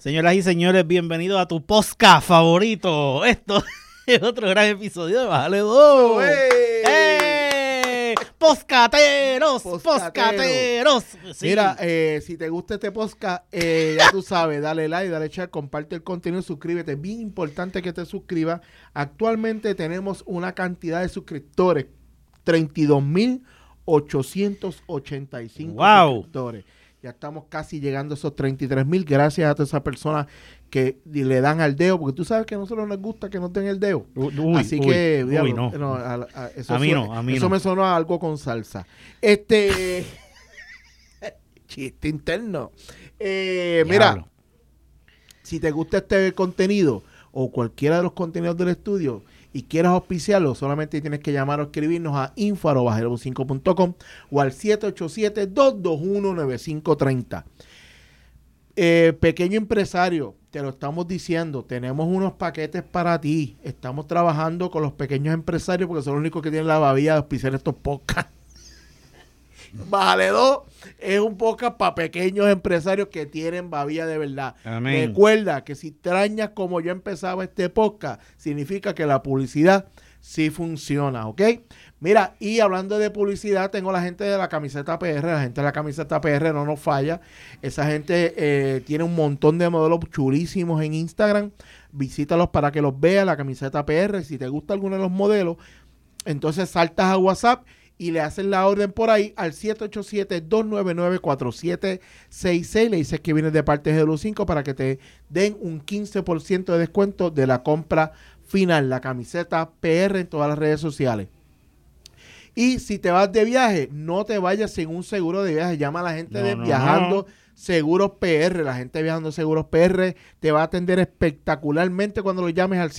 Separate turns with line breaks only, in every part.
Señoras y señores, bienvenidos a tu podcast favorito. Esto es otro gran episodio de Bájale 2. ¡Hey! ¡Poscateros! Sí.
Mira, si te gusta este podcast, ya tú sabes, dale like, dale share, comparte el contenido, suscríbete. Es bien importante que te suscribas. Actualmente tenemos una cantidad de suscriptores, 32,885 suscriptores. Ya estamos casi llegando a esos 33,000. Gracias a todas esas personas que le dan al dedo, porque tú sabes que a nosotros nos gusta que nos den el dedo. Así que, diablo,
no.
Eso
a mí no.
me sonó a algo con salsa. Chiste interno. Mira, si te gusta este contenido o cualquiera de los contenidos del estudio y quieres auspiciarlo, solamente tienes que llamar o escribirnos a info@bajale5.com o al 787-221-9530. Pequeño empresario, te lo estamos diciendo, tenemos unos paquetes para ti. Estamos trabajando con los pequeños empresarios porque son los únicos que tienen la babilla de auspiciar estos podcasts. Bájale 2 es un podcast para pequeños empresarios que tienen babilla de verdad.
Amén.
Recuerda que si extrañas como yo empezaba este podcast, significa que la publicidad sí funciona, ¿ok? Mira, y hablando de publicidad, tengo la gente de la camiseta PR. La gente de la camiseta PR no nos falla. Esa gente tiene un montón de modelos chulísimos en Instagram. Visítalos para que los veas, la camiseta PR. Si te gusta alguno de los modelos, entonces saltas a WhatsApp y le hacen la orden por ahí al 787-299-4766. Le dices que vienes de parte de GW5 para que te den un 15% de descuento de la compra final. La camiseta PR en todas las redes sociales. Y si te vas de viaje, no te vayas sin un seguro de viaje. Llama a la gente de Viajando Seguros PR. La gente de Viajando Seguros PR te va a atender espectacularmente cuando lo llames al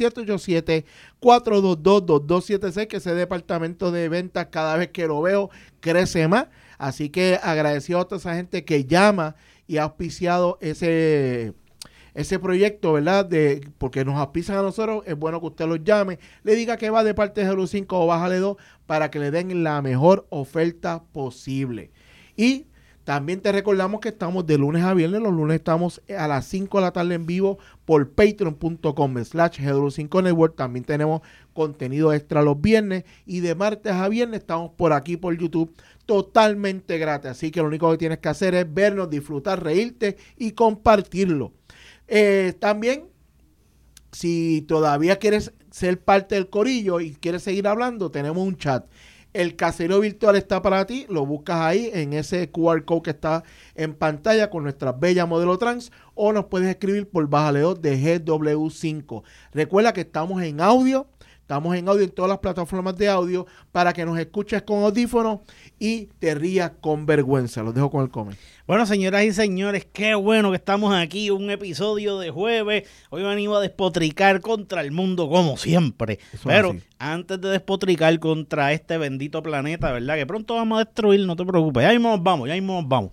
787-422-2276, que ese departamento de ventas cada vez que lo veo crece más. Así que agradecido a toda esa gente que llama y ha auspiciado ese proyecto, ¿verdad? Porque nos auspician a nosotros. Es bueno que usted los llame, le diga que va de parte de GW5 o Bájale 2 para que le den la mejor oferta posible. Y también te recordamos que estamos de lunes a viernes. Los lunes estamos a las 5 de la tarde en vivo por patreon.com/GW5 Network. También tenemos contenido extra los viernes. Y de martes a viernes estamos por aquí por YouTube totalmente gratis. Así que lo único que tienes que hacer es vernos, disfrutar, reírte y compartirlo. También, si todavía quieres ser parte del corillo y quieres seguir hablando, tenemos un chat. El Caserío Virtual está para ti, lo buscas ahí en ese QR code que está en pantalla con nuestra bella modelo trans, o nos puedes escribir por Bájale 2 de GW5. Recuerda que estamos en audio en todas las plataformas de audio para que nos escuches con audífonos y te rías con vergüenza. Los dejo con el comment.
Bueno, señoras y señores, qué bueno que estamos aquí, un episodio de jueves. Hoy venimos a despotricar contra el mundo como siempre. Pero antes de despotricar contra este bendito planeta, ¿verdad? Que pronto vamos a destruir, no te preocupes. Ya mismo nos vamos.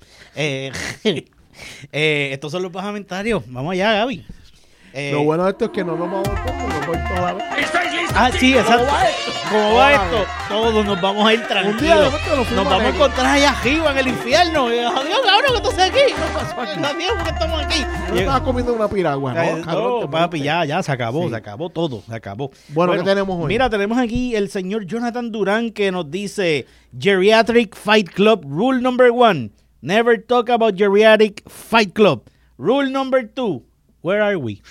Estos son los bajamentarios. Vamos allá, Gaby.
Lo bueno de esto es que no nos vamos a toda la vez.
Sí, exacto. ¿Cómo va esto? Todos nos vamos a ir tranquilos. Nos vamos a encontrar allá arriba en el infierno. Adiós, cabrón, que tú estás aquí. Adiós, porque estamos aquí.
Yo estaba comiendo una piragua, ¿no?
Cabrón, papi, ya se acabó, sí. Se acabó todo.
Bueno, ¿qué tenemos hoy?
Mira, tenemos aquí el señor Jonathan Durán que nos dice: Geriatric Fight Club, rule number 1, never talk about Geriatric Fight Club. Rule number 2, where are we?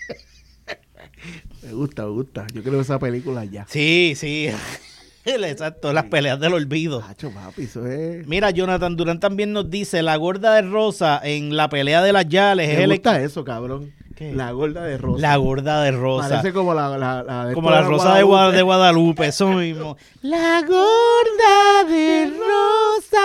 Me gusta. Yo creo que esa película ya.
Sí. Exacto, las peleas del olvido.
Macho, papi, eso es.
Mira, Jonathan Durán también nos dice: la gorda de Rosa en la pelea de las Yales.
Me gusta eso, cabrón. ¿Qué? La gorda de Rosa.
La gorda de Rosa.
Parece como la
como la Rosa de Guadalupe, eso mismo. La gorda de Rosa.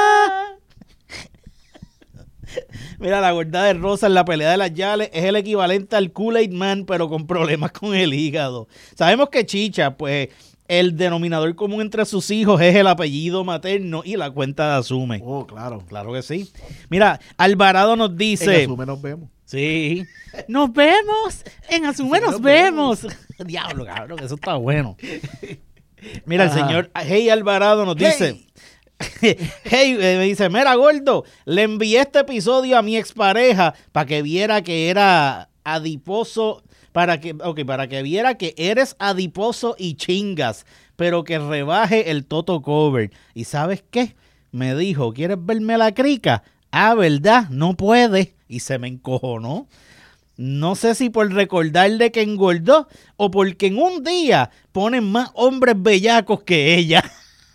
Mira, la gorda de Rosa en la pelea de las Yales es el equivalente al Kool-Aid Man, pero con problemas con el hígado. Sabemos que Chicha, pues, el denominador común entre sus hijos es el apellido materno y la cuenta de Asume.
Oh, claro.
Claro que sí. Mira, Alvarado nos dice...
En Asume nos vemos.
Sí. Nos vemos. En Asume nos vemos. Diablo, cabrón, eso está bueno. Mira, el señor Hey Alvarado nos dice... Hey, me dice, mira, gordo, le envié este episodio a mi expareja para que viera que era adiposo, para que viera que eres adiposo y chingas, pero que rebaje el Toto Cover. ¿Y sabes qué? Me dijo, ¿quieres verme la crica? Ah, ¿verdad? No puede. Y se me encojonó. No sé si por recordarle que engordó o porque en un día ponen más hombres bellacos que ella.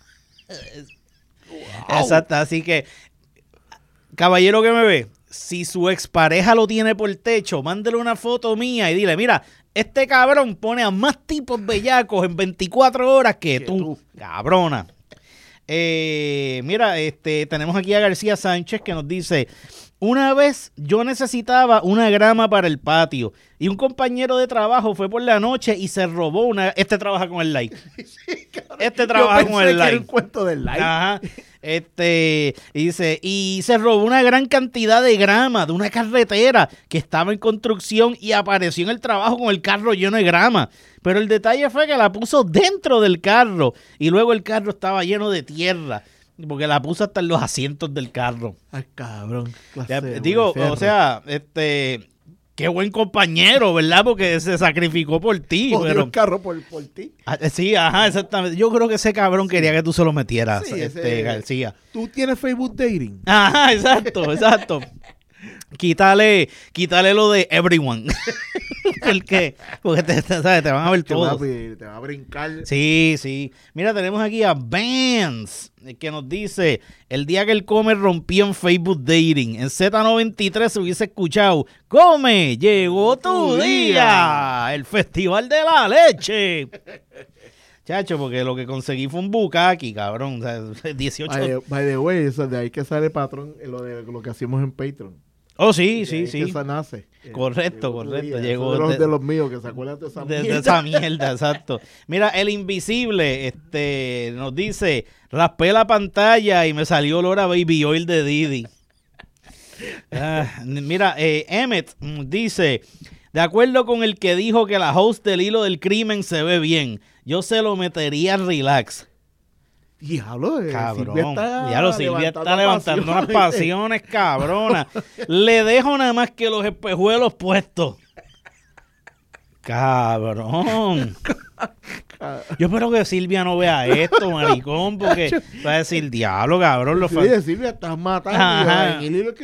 Wow. Exacto, así que, caballero que me ve, si su expareja lo tiene por techo, mándele una foto mía y dile, mira, este cabrón pone a más tipos bellacos en 24 horas que tú, cabrona. Mira, tenemos aquí a García Sánchez que nos dice, una vez yo necesitaba una grama para el patio y un compañero de trabajo fue por la noche y se robó una... Este trabaja con el like. Sí, trabaja con el like. Era un cuento del like. Ajá. Y dice, y se robó una gran cantidad de grama de una carretera que estaba en construcción y apareció en el trabajo con el carro lleno de grama. Pero el detalle fue que la puso dentro del carro y luego el carro estaba lleno de tierra. Porque la puso hasta en los asientos del carro.
Ay, cabrón.
Digo, o sea, qué buen compañero, ¿verdad? Porque se sacrificó por ti.
Pero el carro por ti.
Sí, ajá, exactamente. Yo creo que ese cabrón quería que tú se lo metieras, sí, García.
¿Tú tienes Facebook Dating?
Ajá, exacto. Quítale lo de everyone. ¿Por qué? Porque te van a ver todos.
Te va a brincar.
Sí. Mira, tenemos aquí a Vance, que nos dice, el día que el Come rompió en Facebook Dating, en Z93 se hubiese escuchado, Come, llegó tu día, el festival de la leche. Chacho, porque lo que conseguí fue un bukkake, cabrón. O sea, 18.
By the way, eso de ahí que sale patrón, lo que hacemos en Patreon.
Oh, sí.
Que esa nace.
Correcto. Llegó
de los míos, que se acuerdan de esa mierda.
De esa mierda, exacto. Mira, el invisible nos dice, raspé la pantalla y me salió olor a Baby Oil de Didi. Mira, Emmet dice, de acuerdo con el que dijo que la host del Hilo del Crimen se ve bien, yo se lo metería relax.
Diablo,
cabrón. Silvia está levantando unas pasiones, cabrona. Le dejo nada más que los espejuelos puestos. Cabrón. Yo espero que Silvia no vea esto, maricón, porque va a decir, diablo, cabrón.
Silvia, estás matando.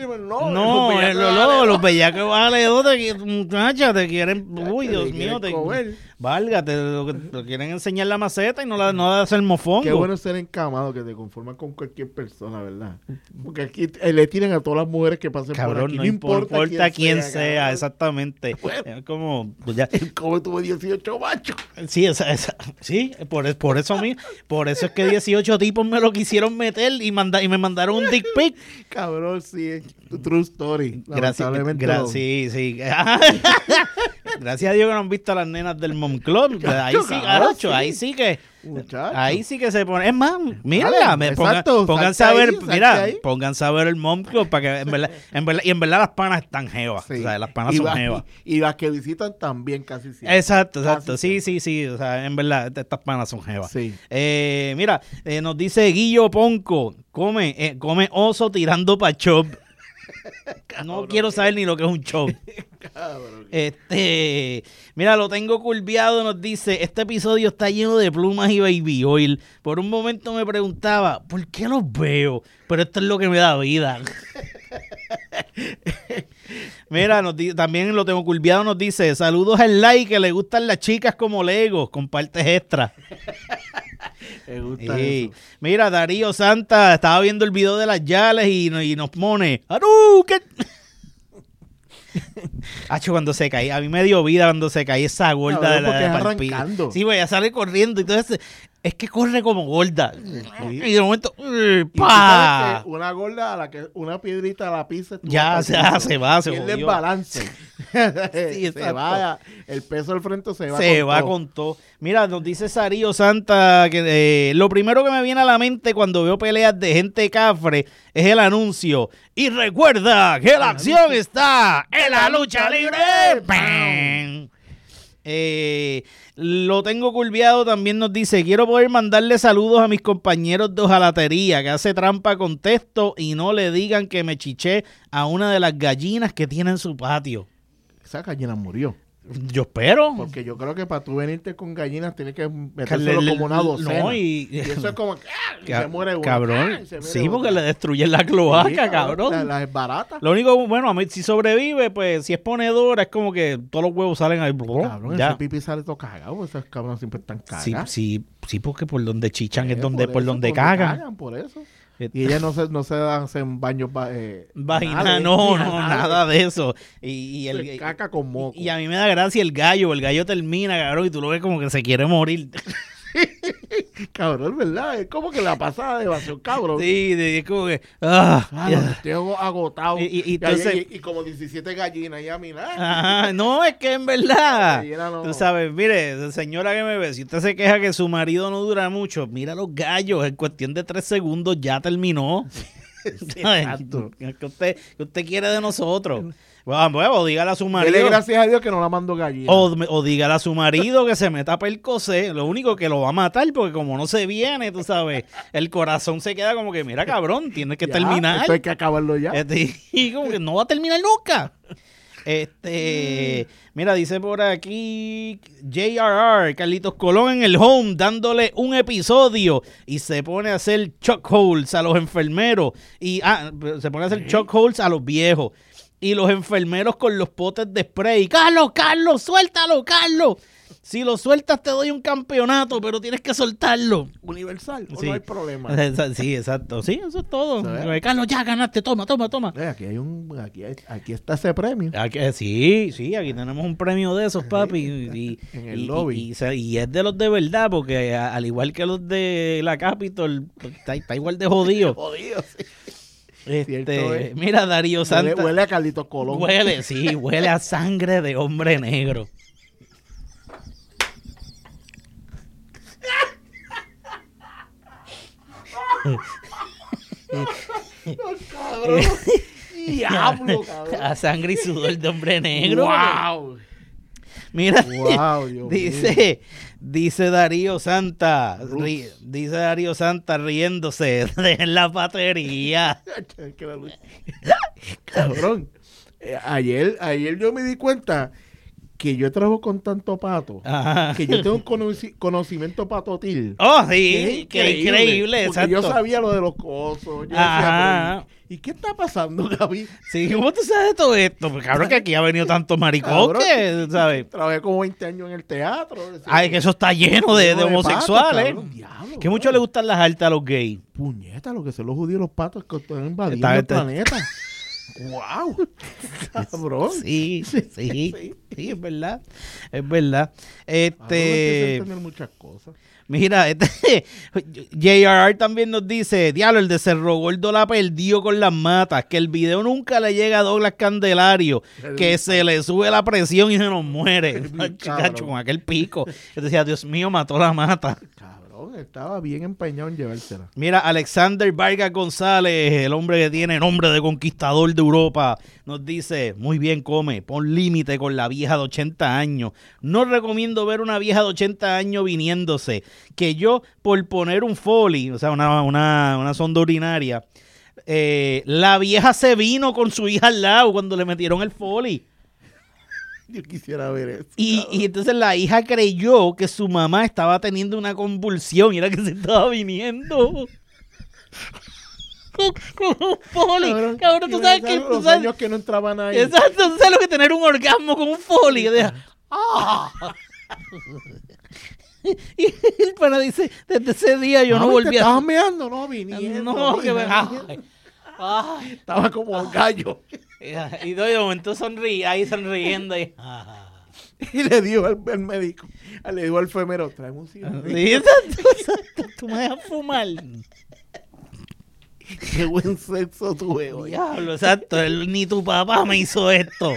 Los bellacos vale, muchacha, te quieren, uy, Dios mío, válgate, lo quieren enseñar la maceta y no la hacer mofongo.
Qué bueno ser encamado, que te conforman con cualquier persona, ¿verdad? Porque aquí le tiran a todas las mujeres que pasen
cabrón,
por aquí.
No importa quién sea, exactamente.
Bueno,
es como, pues ya.
El Come tuvo 18 machos.
Sí, sí, por eso mismo. Por eso es que 18 tipos me lo quisieron meter y me mandaron un dick pic.
Cabrón, sí, true story.
Gracias. Sí. Gracias a Dios que no han visto a las nenas del Mom Club. Ahí sí que se pone. Es más, mírala, pónganse a ver, pónganse a ver el Mom Club para que en verdad las panas están jevas. Sí. O sea, las panas son jevas.
Y las que visitan también casi siempre.
Exacto. Sí. O sea, en verdad, estas panas son jevas.
Sí.
Mira, nos dice Guillo Ponco, come oso tirando pa' chop. No quiero saber ni lo que es un chop.
Cabrón.
Mira, lo tengo curviado, nos dice, este episodio está lleno de plumas y baby oil. Por un momento me preguntaba, ¿por qué los veo? Pero esto es lo que me da vida. Mira, también lo tengo curviado, nos dice, saludos al like, que le gustan las chicas como Legos, con partes extras.
Me gusta eso.
Mira, Darío Santa estaba viendo el video de las Yales y nos pone ¡Aruken! Cuando se caía, a mí me dio vida cuando se caía esa gorda de la
arrancando.
Sí, ella sale corriendo y entonces es que corre como gorda. Sí. Y de momento
¡pah! Una gorda a la que una piedrita a la pizza
ya se va, se
pierde el balance. Sí, se va, el peso del frente se va
con todo. Mira, nos dice Sarío Santa que lo primero que me viene a la mente cuando veo peleas de gente cafre es el anuncio. Y recuerda que la acción está en la lucha libre. Lo tengo curviado, también nos dice, quiero poder mandarle saludos a mis compañeros de hojalatería que hace trampa con texto y no le digan que me chiché a una de las gallinas que tiene en su patio.
Esa gallina murió.
Yo espero.
Porque yo creo que para tú venirte con gallinas tienes que metérselo como una docena.
No,
y eso es como que se muere uno.
Cabrón. Sí, porque le destruyen la cloaca, sí, cabrón.
La es barata.
Lo único, bueno, a mí si sobrevive, pues si es ponedora, es como que todos los huevos salen ahí.
Cabrón, ese pipí sale todo cagado. Esos cabrones siempre están cagados.
Sí, porque por donde chichan es donde por donde cagan.
Por eso. Y ella no se hacen baños
vagina, no, nada de eso. Y el
caca con moco.
Y a mí me da gracia el gallo termina, cabrón, y tú lo ves como que se quiere morir.
Cabrón, ¿verdad? Es como que la pasada de evasión, cabrón.
Sí, es como que...
estoy agotado. Y como 17 gallinas, ya mira.
No, es que en verdad,
no.
Tú sabes, mire, señora que me ve, si usted se queja que su marido no dura mucho, mira los gallos, en cuestión de 3 segundos ya terminó.
Exacto.
¿Qué usted quiere de nosotros? Bueno, dígale a su marido.
Dele gracias a Dios que no la mando gallina.
O dígale a su marido que se meta Percocé. Lo único que lo va a matar, porque como no se viene, tú sabes, el corazón se queda como que, mira, cabrón, tienes que terminar.
Esto hay que acabarlo ya.
Y como que no va a terminar nunca. Mira, dice por aquí JRR, Carlitos Colón en el home, dándole un episodio y se pone a hacer chokeholds a los enfermeros. Se pone a hacer chokeholds a los viejos. Y los enfermeros con los potes de spray. ¡Carlos, suéltalo, Carlos! Si lo sueltas te doy un campeonato, pero tienes que soltarlo.
Universal,
sí.
No hay problema.
Sí, exacto. Sí, eso es todo. Carlos, ya ganaste, toma.
Aquí está ese premio.
Sí, aquí tenemos un premio de esos, papi.
En el lobby.
Y es de los de verdad, porque al igual que los de la Capitol, está igual de jodido.
Jodido, sí.
Mira, Darío Santa.
Huele a Carlitos Colón.
Huele a sangre de hombre negro.
Cabrón. Diablo, cabrón.
A sangre y sudor de hombre negro.
Wow.
Mira,
Dios
dice Darío Santa, riéndose de la batería.
Cabrón, ayer yo me di cuenta que yo trabajo con tanto pato, que yo tengo un conocimiento patotil.
Oh, sí, qué increíble, exacto.
Yo sabía lo de los cosos. Yo decía, ¿y qué está pasando, Gaby?
Sí, ¿cómo tú sabes todo esto? Pues cabrón, que aquí ha venido tanto maricón que, ¿sabes?
Trabajé como 20 años en el teatro.
Ay, que eso está lleno de homosexuales. Pato, que mucho le gustan las artes a los gays.
Puñeta, lo que son los judíos, los patos que están invadiendo el planeta. ¡Wow! Cabrón.
Sí, es verdad. Es verdad.
Tener muchas cosas.
Mira, JRR también nos dice, diablo, el de Cerro Gordo la perdió con las matas, que el video nunca le llega a Douglas Candelario, que se le sube la presión y se nos muere. Chacho, con aquel pico. Yo decía, Dios mío, mató la mata.
Estaba bien empeñado en llevársela.
Mira, Alexander Vargas González, el hombre que tiene nombre de conquistador de Europa, nos dice, muy bien, come, pon límite con la vieja de 80 años. No recomiendo ver una vieja de 80 años viniéndose, que yo, por poner un Foley, o sea, una sonda urinaria, la vieja se vino con su hija al lado cuando le metieron el Foley.
Yo quisiera ver eso.
Y entonces la hija creyó que su mamá estaba teniendo una convulsión y era que se estaba viniendo. Con un Foley. Cabrón, tú sabes que...
Los años que no entraban ahí.
Exacto, tú sabes lo que tener un orgasmo con un Foley. Y el pana dice, desde ese día yo no volví
¿te estabas meando? No, viniendo.
No, que me...
Estaba como un gallo.
Y de momento ahí sonriendo. Y
le dio al médico, le dijo al enfermero, tráeme un cigarro.
Sí, exacto, tú me dejas fumar.
Qué buen sexo tuve hoy.
Diablo, exacto, ni tu papá me hizo esto.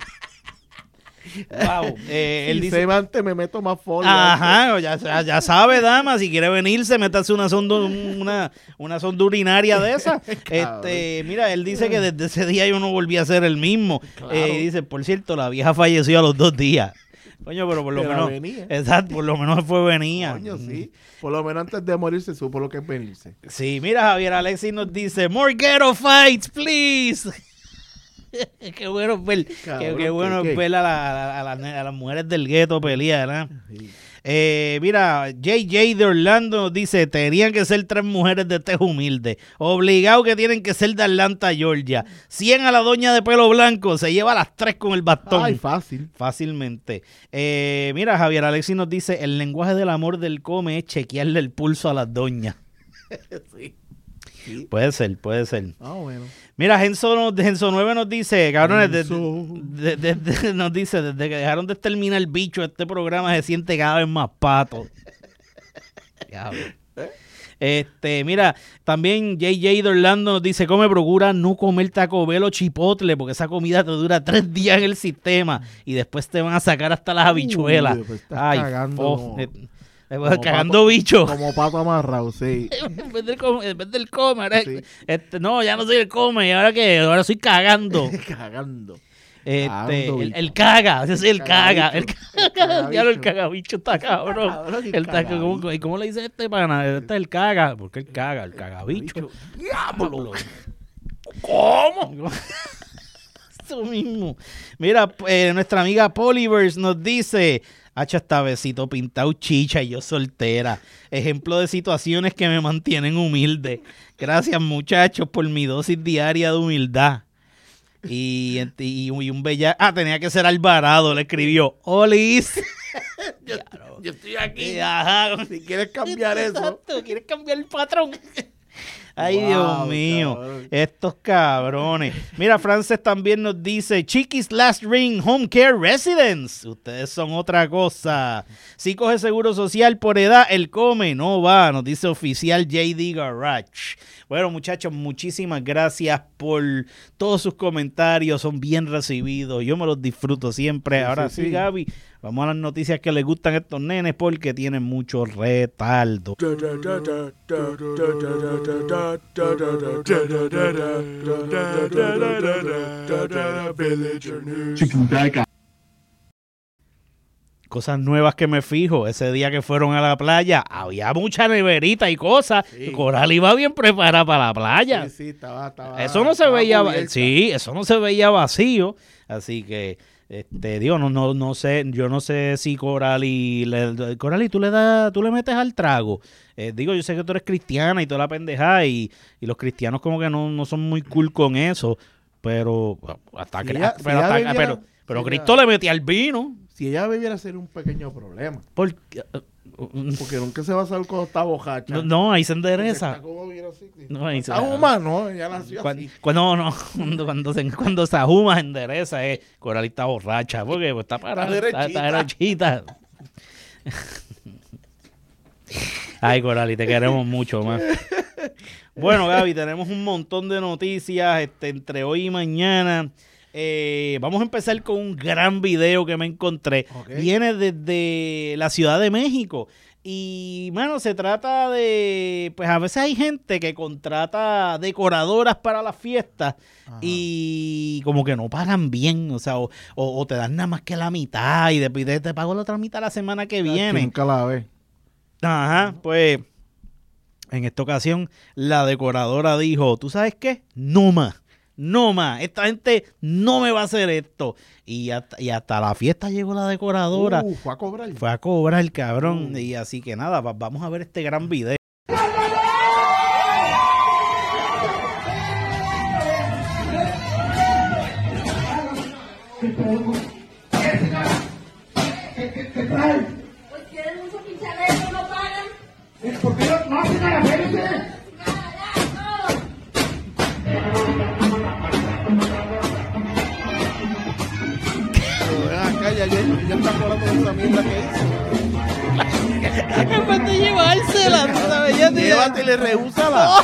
Wow. Él dice,
antes me meto más folio.
Ajá, ya sabe, dama, si quiere venirse, métase una sonda urinaria de esa. Mira, él dice que desde ese día yo no volví a ser el mismo. Claro. Dice, por cierto, la vieja falleció a los 2 días. Coño, pero por lo
Pero
menos...
venía.
Exacto, por lo menos fue venía.
Coño, sí. Por lo menos antes de morirse supo lo que es venirse.
Sí, mira, Javier Alexis nos dice, more ghetto fights, please. Qué bueno ver,
Cabrón,
qué bueno
¿qué?
ver a las mujeres del gueto pelear, ¿verdad?
Sí.
Mira, JJ de Orlando nos dice, tenían que ser 3 mujeres de tez humilde, obligado que tienen que ser de Atlanta, Georgia. 100 a la doña de pelo blanco, se lleva a las 3 con el bastón.
Ay, fácil.
Fácilmente. Mira, Javier Alexis nos dice, el lenguaje del amor del come es chequearle el pulso a las doñas.
Sí. Sí.
Puede ser.
Ah, bueno.
Mira, Genso 9 nos dice, cabrones,
Genso.
nos dice, desde que dejaron de exterminar el bicho, este programa se siente cada vez más pato. Diablo. Mira, también JJ de Orlando nos dice, procura no comer Taco Bell o chipotle, porque esa comida te dura 3 días en el sistema y después te van a sacar hasta las habichuelas.
Pues estás
Ay,
cagando
cagando bicho.
Como pato amarrado, sí.
En vez del comer,
Sí.
no, ya no soy el come, ¿y ahora qué? Ahora soy cagando.
Cagando.
El caga, ese es el caga. El caga, ya el cagabicho está cabrón. ¿Y cómo le dice este pana? Este es el caga. ¿Por qué el caga? El cagabicho.
¡Diablo!
¿Cómo? Eso mismo. Mira, nuestra amiga Polyverse nos dice, hacha esta besito pintado chicha y yo soltera. Ejemplo de situaciones que me mantienen humilde. Gracias, muchachos, por mi dosis diaria de humildad. Y un bella... tenía que ser Alvarado, le escribió. ¡Olis!
Yo estoy aquí.
Ajá.
Si quieres cambiar eso.
Exacto, ¿quieres cambiar el patrón? Ay,
Wow,
Dios mío,
cabrón.
estos cabrones. Mira, Frances también nos dice, Chiquis Last Ring Home Care Residence. Ustedes son otra cosa. Si coge seguro social por edad, el come, no va, nos dice oficial JD Garage. Bueno, muchachos, muchísimas gracias por todos sus comentarios, son bien recibidos, yo me los disfruto siempre.
Sí,
Ahora sí, Gaby, vamos a las noticias que les gustan a estos nenes porque tienen mucho retardo. Cosas nuevas que me fijo. Ese día que fueron a la playa, había mucha neverita y cosas.
Sí.
Coral iba bien preparada para la playa.
Sí, estaba
Eso no se
estaba
veía,
cubierta.
sí, eso no se veía vacío. Así que, digo, no sé, yo no sé si Corali, tú le metes al trago. Digo, yo sé que tú eres cristiana y toda la pendejada y los cristianos como que no son muy cool con eso, pero hasta
Si ella
pero
si
Cristo le metía al vino.
Si ella bebiera sería un pequeño problema.
Porque
nunca se va a saber cuando está bojacha.
no, ahí se
Porque
endereza.
está como bien así.
No, ahí se
Está humano, ella nació así.
Cuando se ajuma, se endereza, Coralita borracha, porque pues, está parada, está derechita. Ay, Corali, te queremos mucho más. Bueno, Gaby, tenemos un montón de noticias entre hoy y mañana. Vamos a empezar con un gran video que me encontré.
Okay.
Viene desde la Ciudad de México. Y, mano, se trata de... Pues a veces hay gente que contrata decoradoras para las fiestas. Ajá. Y como que no pagan bien. O sea, o te dan nada más que la mitad y después te pago la otra mitad la semana que viene.
Nunca la ve.
Ajá, pues en esta ocasión la decoradora dijo, ¿tú sabes qué? No más, esta gente no me va a hacer esto. Y hasta la fiesta llegó la decoradora.
Fue a cobrar.
Fue a cobrar el cabrón. Y así que nada, vamos a ver este gran video.
Pues quieren mucho pinchalero, no pagan.
¿Por qué no hacen a la feria ustedes? Acá ya está cobrando esa mierda que hizo.
En vez de llevársela, ¿tú sabes?
Llévatela y rehúsala.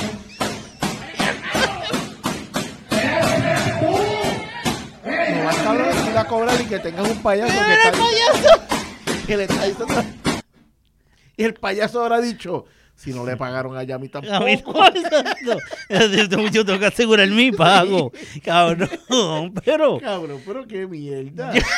No vas a hablar de ir a cobrar y que tengas un payaso que le está diciendo. Y el payaso habrá dicho, si no le pagaron a Yami tampoco.
A mí no, yo tengo que asegurar mi pago. Cabrón, pero
Cabrón, pero qué mierda.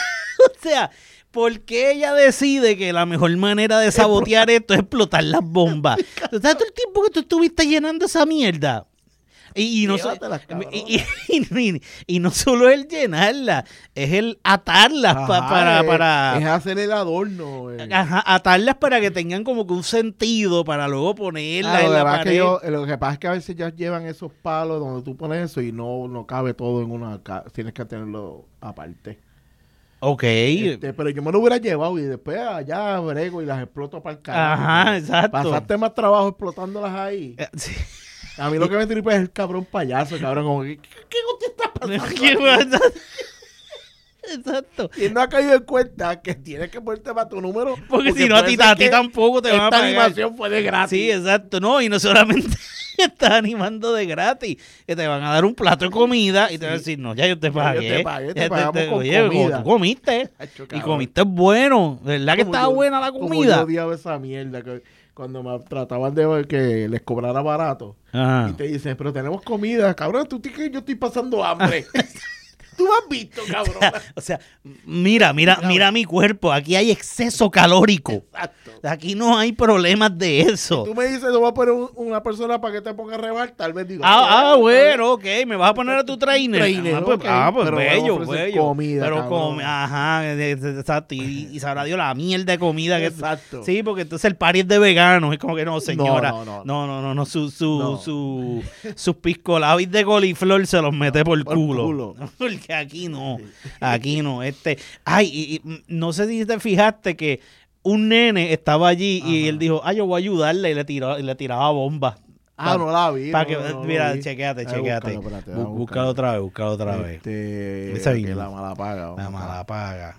O sea, ¿por qué ella decide que la mejor manera de sabotear esto es explotar las bombas? O sea, todo el tiempo que tú estuviste llenando esa mierda. Y no, y no solo es el llenarla, es el atarlas. Para
es hacer el adorno.
Ajá, atarlas para que tengan como que un sentido para luego ponerlas en la pared.
Lo que pasa es que a veces ya llevan esos palos donde tú pones eso y no cabe todo en una tienes que tenerlo aparte.
Ok.
Pero yo me lo hubiera llevado y después allá brego y las exploto para el carajo.
Ajá, exacto.
Pasaste más trabajo explotándolas ahí.
Sí.
A mí lo que me tripa es el cabrón payaso, cabrón. Como, ¿qué te está pasando?
Exacto.
Y él no ha caído en cuenta que tienes que ponerte para tu número.
Porque si no, a ti tampoco te van a pagar.
Esta animación fue de gratis.
Sí, exacto. No, y no solamente estás animando de gratis, que te van a dar un plato de comida y te van a decir, no, ya yo te pagué.
Te pagamos con
oye,
comida.
Tú comiste. Y comiste bueno. ¿Verdad que estaba buena la comida?
Como yo odiaba esa mierda cuando me trataban de que les cobrara barato.
Ajá.
Y te dicen, pero tenemos comida. Cabrón, tú que yo estoy pasando hambre. Tú me has visto, cabrón.
O sea, mira mi cuerpo. Aquí hay exceso calórico.
Exacto.
Aquí no hay problemas de eso.
Si tú me dices, no voy a poner una persona para que te ponga a rebar, tal vez digo.
Bueno, ok. Me vas a poner a tu trainer. Pues
pero
bello.
Comida,
pero ajá, exacto. Y sabrá Dios la mierda de comida que
exacto.
Sí, porque entonces el party es de veganos. Es como que no, señora.
No.
Sus piscolabis de coliflor se los mete por culo. Porque aquí no. Aquí no. Y no sé si te fijaste que un nene estaba allí y él dijo, yo voy a ayudarle y le tiraba bombas.
No la vi.
Mira, chequéate. Búscalo otra vez.
La mala paga.
La mala paga.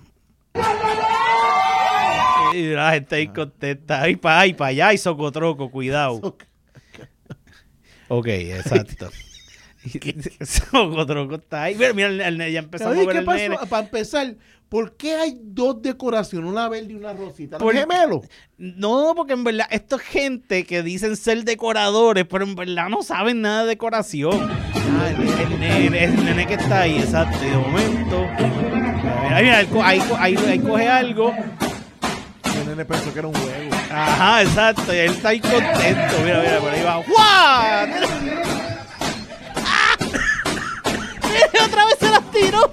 Y la gente ahí contenta. Ay, para allá y socotroco, cuidado. Ok, exacto. Socotroco está ahí. Mira, ya empezó a mover el nene.
Para empezar, ¿por qué hay dos decoraciones? Una verde y una rosita. ¿Los gemelos?
No, porque en verdad esto es gente que dicen ser decoradores, pero en verdad no saben nada de decoración. El nene que está ahí, exacto. Y de momento, mira, ahí coge algo.
El nene pensó que era un huevo.
Ajá, exacto. Y él está ahí contento. Mira, por ahí va. ¡Guau! Otra vez se las tiró.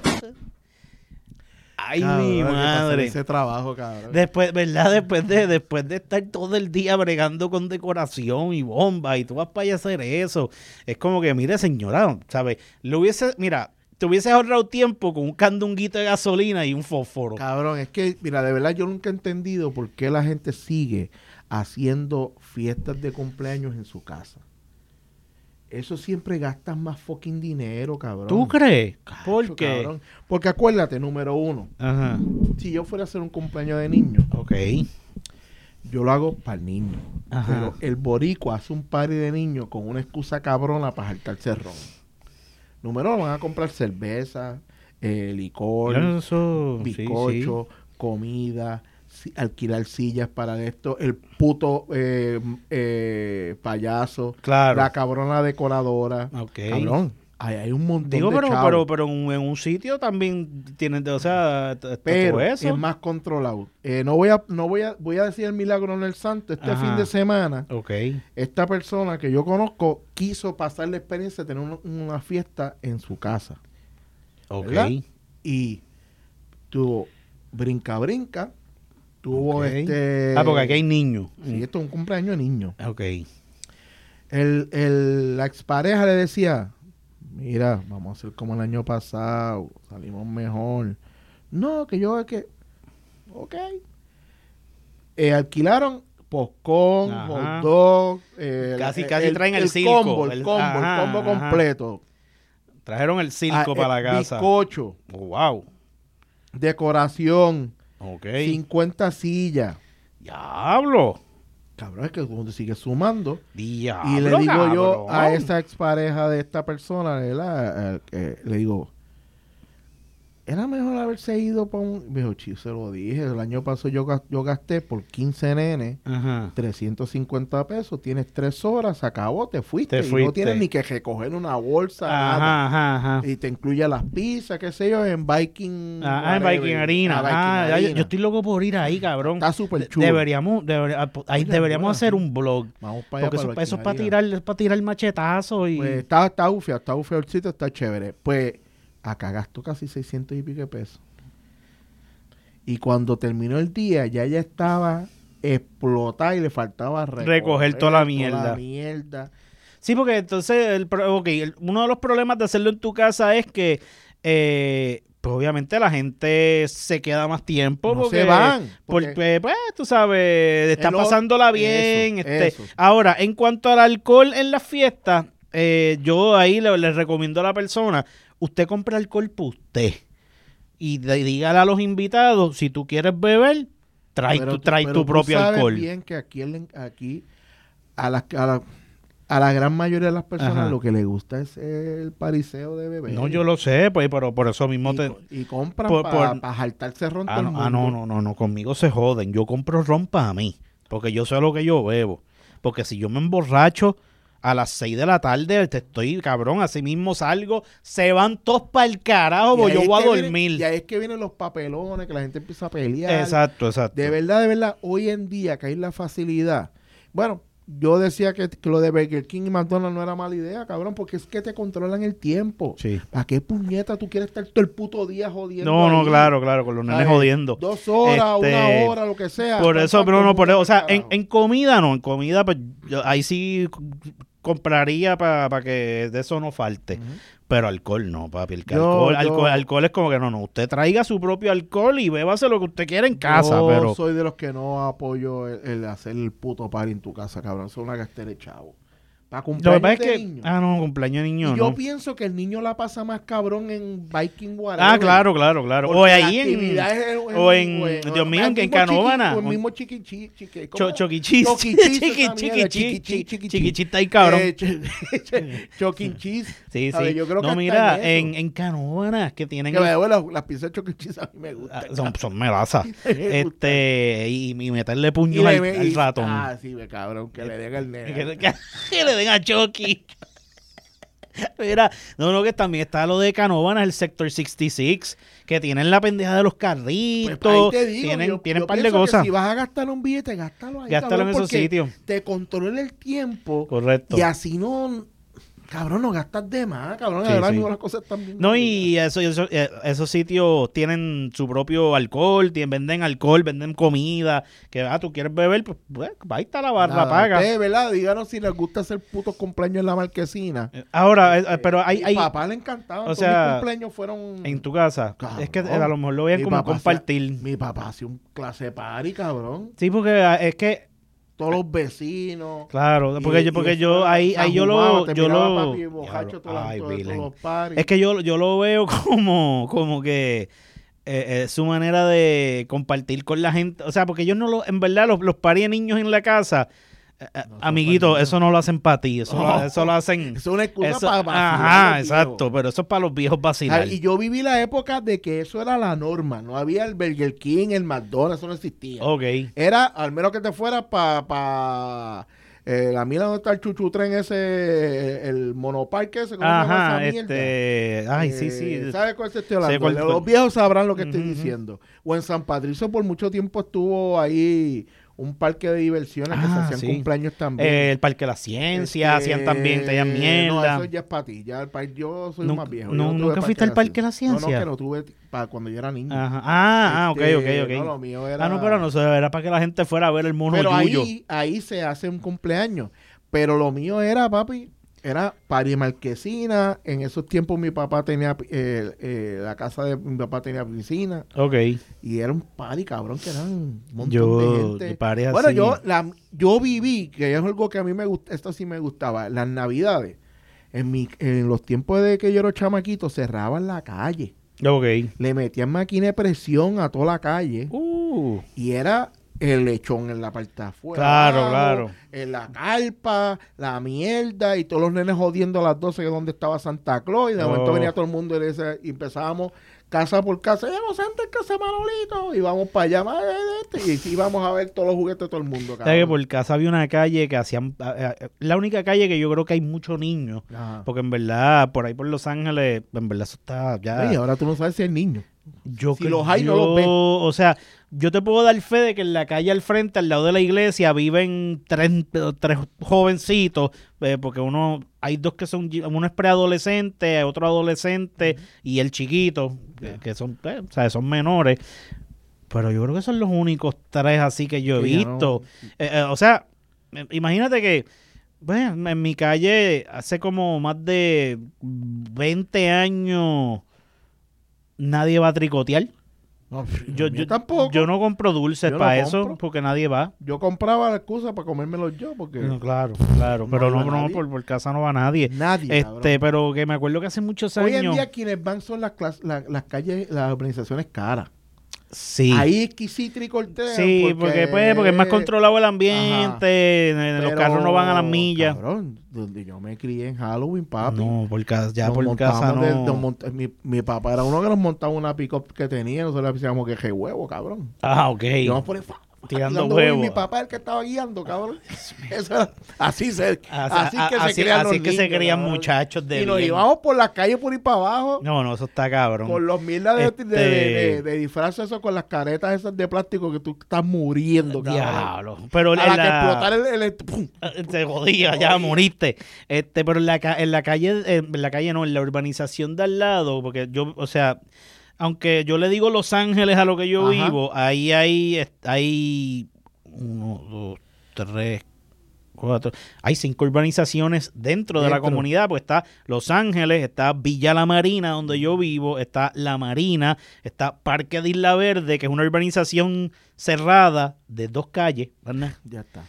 Ay, cabrón, mi madre.
Ese trabajo, cabrón.
Después, ¿verdad? Después de estar todo el día bregando con decoración y bombas y tú vas para allá a hacer eso. Es como que, mire, señora, ¿sabes? Te hubiese ahorrado tiempo con un candunguito de gasolina y un fósforo.
Cabrón, es que, mira, de verdad yo nunca he entendido por qué la gente sigue haciendo fiestas de cumpleaños en su casa. Eso siempre gastas más fucking dinero, cabrón.
¿Tú crees?
Cacho,
¿Por qué?
Cabrón. Porque acuérdate, número uno.
Ajá.
Si yo fuera a hacer un cumpleaños de niño,
ok,
yo lo hago para el niño.
Ajá.
Pero el boricua hace un party de niños con una excusa cabrona para saltarse ron. Número uno, van a comprar cerveza, licor, bizcocho, comida, alquilar sillas para esto, el puto payaso,
claro,
la cabrona decoradora.
Okay.
Cabrón, hay un montón de chavos.
Pero en un sitio también tienen, o sea,
pero
todo eso.
Es más controlado. Voy a decir el milagro en el santo. Este fin de semana, esta persona que yo conozco quiso pasar la experiencia de tener una fiesta en su casa. ¿Verdad? Y tuvo brinca. Tuvo
porque aquí hay niños.
Sí, esto es un cumpleaños de niños.
Ok.
La expareja le decía, mira, vamos a hacer como el año pasado, salimos mejor. No, ok. Alquilaron postcón, hot dog.
Casi traen el circo.
El combo completo.
Trajeron el circo para la casa.
Bizcocho.
Wow.
Decoración.
50
sillas.
Diablo.
Cabrón, es que uno sigue sumando.
Diablo,
y le digo yo a esa expareja de esta persona, le digo, era mejor haberse ido para un... Viejo, se lo dije, el año pasado yo gasté por 15 nenes,
Ajá.
350 pesos, tienes 3 horas, se acabó, te fuiste.
Te
Y
fuiste.
no tienes ni que recoger una bolsa,
Ajá,
nada.
ajá.
Y te incluye las pizzas, qué sé yo, en Viking...
Ah, en Viking Arena. Yo estoy loco por ir ahí, cabrón.
Está súper chulo.
Deberíamos hacer un blog.
Vamos para allá.
Porque eso es para tirar machetazo y...
Pues está ufio el sitio, está chévere. Pues acá gastó casi 600 y pico de pesos. Y cuando terminó el día, ya estaba explotada y le faltaba
recoger toda la mierda. Sí, porque entonces, uno de los problemas de hacerlo en tu casa es que, pues obviamente la gente se queda más tiempo.
No
porque
se van.
Porque, pues, tú sabes, está pasándola bien.
Eso.
Ahora, en cuanto al alcohol en las fiestas, yo ahí le recomiendo a la persona, usted compra alcohol para usted. Y dígale a los invitados, si tú quieres beber, trae tu propio alcohol.
Tú sabes bien que aquí a la gran mayoría de las personas
Ajá.
lo que les gusta es el pariseo de beber.
No, yo lo sé, pues, pero por eso mismo
y compran para jaltarse ron todo el mundo.
No, conmigo se joden. Yo compro ron para mí, porque yo sé lo que yo bebo. Porque si yo me emborracho a las 6 de la tarde, te estoy, cabrón, así mismo salgo, se van todos para el carajo, porque yo voy a dormir.
Y ahí es que vienen los papelones, que la gente empieza a pelear.
Exacto.
De verdad, hoy en día que hay la facilidad. Bueno, yo decía que lo de Burger King y McDonald's no era mala idea, cabrón, porque es que te controlan el tiempo.
Sí.
¿Para qué puñeta tú quieres estar todo el puto día jodiendo?
No, claro, con los nenes jodiendo.
2 horas, 1 hora, lo que sea.
Por eso, o sea, en comida no, en comida, pues ahí sí compraría para que de eso no falte. Uh-huh. Pero alcohol no, papi. Alcohol es como que no. Usted traiga su propio alcohol y bébase lo que usted quiera en casa. Yo
soy de los que no apoyo el hacer el puto party en tu casa, cabrón. Eso es una gastera de chavo. Para cumpleaños de niño.
Cumpleaños de niño.
Y yo pienso que el niño la pasa más cabrón en Viking Whatever.
Ah, claro. O ahí Dios mío, en Canóvana.
O el mismo Chiquichis.
Chiquichis está ahí, cabrón.
Choquinchis.
Sí.
Yo creo
no, mira, en Canóvana que tienen...
Las pizzas Choquinchis a mí me gustan.
Son melazas. Y meterle puños al ratón.
Ah, sí, cabrón, que le den al nene.
Que le den a Chucky. Mira, que también está lo de Canóvana, el Sector 66, que tienen la pendeja de los carritos.
Pues ahí te digo,
tienen un par de cosas.
Si vas a gastar un billete, gástalo ahí.
Gástalo en esos sitios.
Te controla el tiempo.
Correcto.
Y así no... Cabrón, no gastas de más, cabrón. Sí. Las cosas están bien.
No, y esos sitios tienen su propio alcohol, venden alcohol, venden comida. Que tú quieres beber, pues ahí está la barra, paga.
¿Verdad? Díganos si les gusta hacer putos cumpleaños en la marquesina.
Ahora, pero hay...
Mi papá le encantaba.
O sea,
mis cumpleaños fueron...
En tu casa.
Cabrón,
es que a lo mejor lo vean como compartir.
Mi papá hacía un clase party, cabrón.
Sí, porque es que...
Todos los vecinos.
Claro, porque yo lo es que yo lo veo como que su manera de compartir con la gente, o sea, porque ellos en verdad los parí de niños en la casa. Amiguito, eso no lo hacen para ti, eso lo hacen.
Es una excusa para vacilar.
Ajá, exacto, pero eso es para los viejos vacilar.
Y yo viví la época de que eso era la norma, no había el Burger King, el McDonald's, eso no existía.
Ok.
Era, al menos que te fueras para la mira donde está el chuchutren ese, el monoparque ese.
Ajá, sí.
¿Sabes cuál estoy hablando? Los viejos sabrán lo que estoy diciendo. O en San Patricio por mucho tiempo estuvo ahí un parque de diversiones que se hacían cumpleaños también.
El Parque de la Ciencia, hacían también, tenían mierda.
No, eso ya es para ti. Yo soy más viejo.
¿Nunca fuiste al Parque de la Ciencia?
No, que no tuve para cuando yo era niño.
Ajá. Ok.
No, lo mío era...
pero no, era para que la gente fuera a ver el mono Yuyo.
Pero ahí se hace un cumpleaños. Pero lo mío era, papi, era party marquesina. En esos tiempos mi papá tenía la casa de mi papá tenía piscina.
Ok.
Y era un party, cabrón, que eran un montón de gente.
Bueno,
yo viví, que es algo que a mí me gusta, esto sí me gustaba, las navidades. En los tiempos de que yo era chamaquito, cerraban la calle.
Ok.
Le metían máquina de presión a toda la calle. Y era el lechón en la parte de afuera.
Claro.
En la carpa, la mierda, y todos los nenes jodiendo a las 12 que donde estaba Santa Claus. Y de momento venía todo el mundo y empezábamos casa por casa, llegamos antes casa de Manolito, y vamos para allá, y vamos a ver todos los juguetes de todo el mundo.
O sea, que por casa había una calle que hacían, la única calle que yo creo que hay muchos niños,
Ajá.
porque en verdad, por ahí por Los Ángeles, en verdad eso está ya...
Y ahora tú no sabes si hay niños.
Yo
Si los hay, no los ves.
O sea, yo te puedo dar fe de que en la calle al frente, al lado de la iglesia, viven tres jovencitos, porque hay dos que son, uno es preadolescente, otro adolescente y el chiquito, que son, o sea, son menores. Pero yo creo que son los únicos tres así que yo he visto. O sea, imagínate que, bueno, en mi calle hace como más de 20 años nadie va a tricotear.
No,
Yo
tampoco.
Yo no compro dulces
Yo
para
no
eso
compro.
porque nadie va.
Yo compraba la excusa para comérmelos yo, porque
No, claro, pero
iba
no,
nadie.
por casa no va nadie.
nadie, cabrón.
Pero que me acuerdo que hace muchos
Hoy en
años.
día quienes van son las calles, las organizaciones caras.
Sí.
Ahí es que sí tricortean.
Sí, porque es más controlado el ambiente, los
Pero,
carros no van a las millas.
Cabrón, donde yo me crié en Halloween, papi.
No, por casa, ya
Nos
por casa
montábamos
no.
mi papá era uno que nos montaba una pick-up que tenía, nosotros le decíamos que je huevo, cabrón.
Ah, ok.
Y nos ponía
Tirando huevos.
Y mi papá es el que estaba guiando, cabrón. Eso era- así se
Así que se crían muchachos de
Y nos
bien.
íbamos por las calles por ir para abajo.
No, eso está cabrón.
Con los mierdas de disfraces, eso con las caretas esas de plástico que tú estás muriendo, cabrón.
Diablo. Pero
A la que explotar ¡pum!
te jodía, ya moriste. Pero en la calle no, en la urbanización de al lado, porque yo, o sea, aunque yo le digo Los Ángeles a lo que yo
Ajá.
vivo, ahí hay 1, 2, 3, 4, hay 5 urbanizaciones dentro de la
Dentro.
comunidad, pues está Los Ángeles, está Villa La Marina, donde yo vivo, está La Marina, está Parque de Isla Verde, que es una urbanización cerrada de 2 calles, ¿verdad?
Ya está.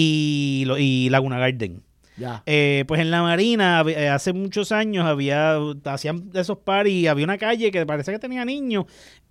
Y Laguna Garden.
Ya.
Pues en La Marina, hace muchos años hacían esos parties y había una calle que parece que tenía niños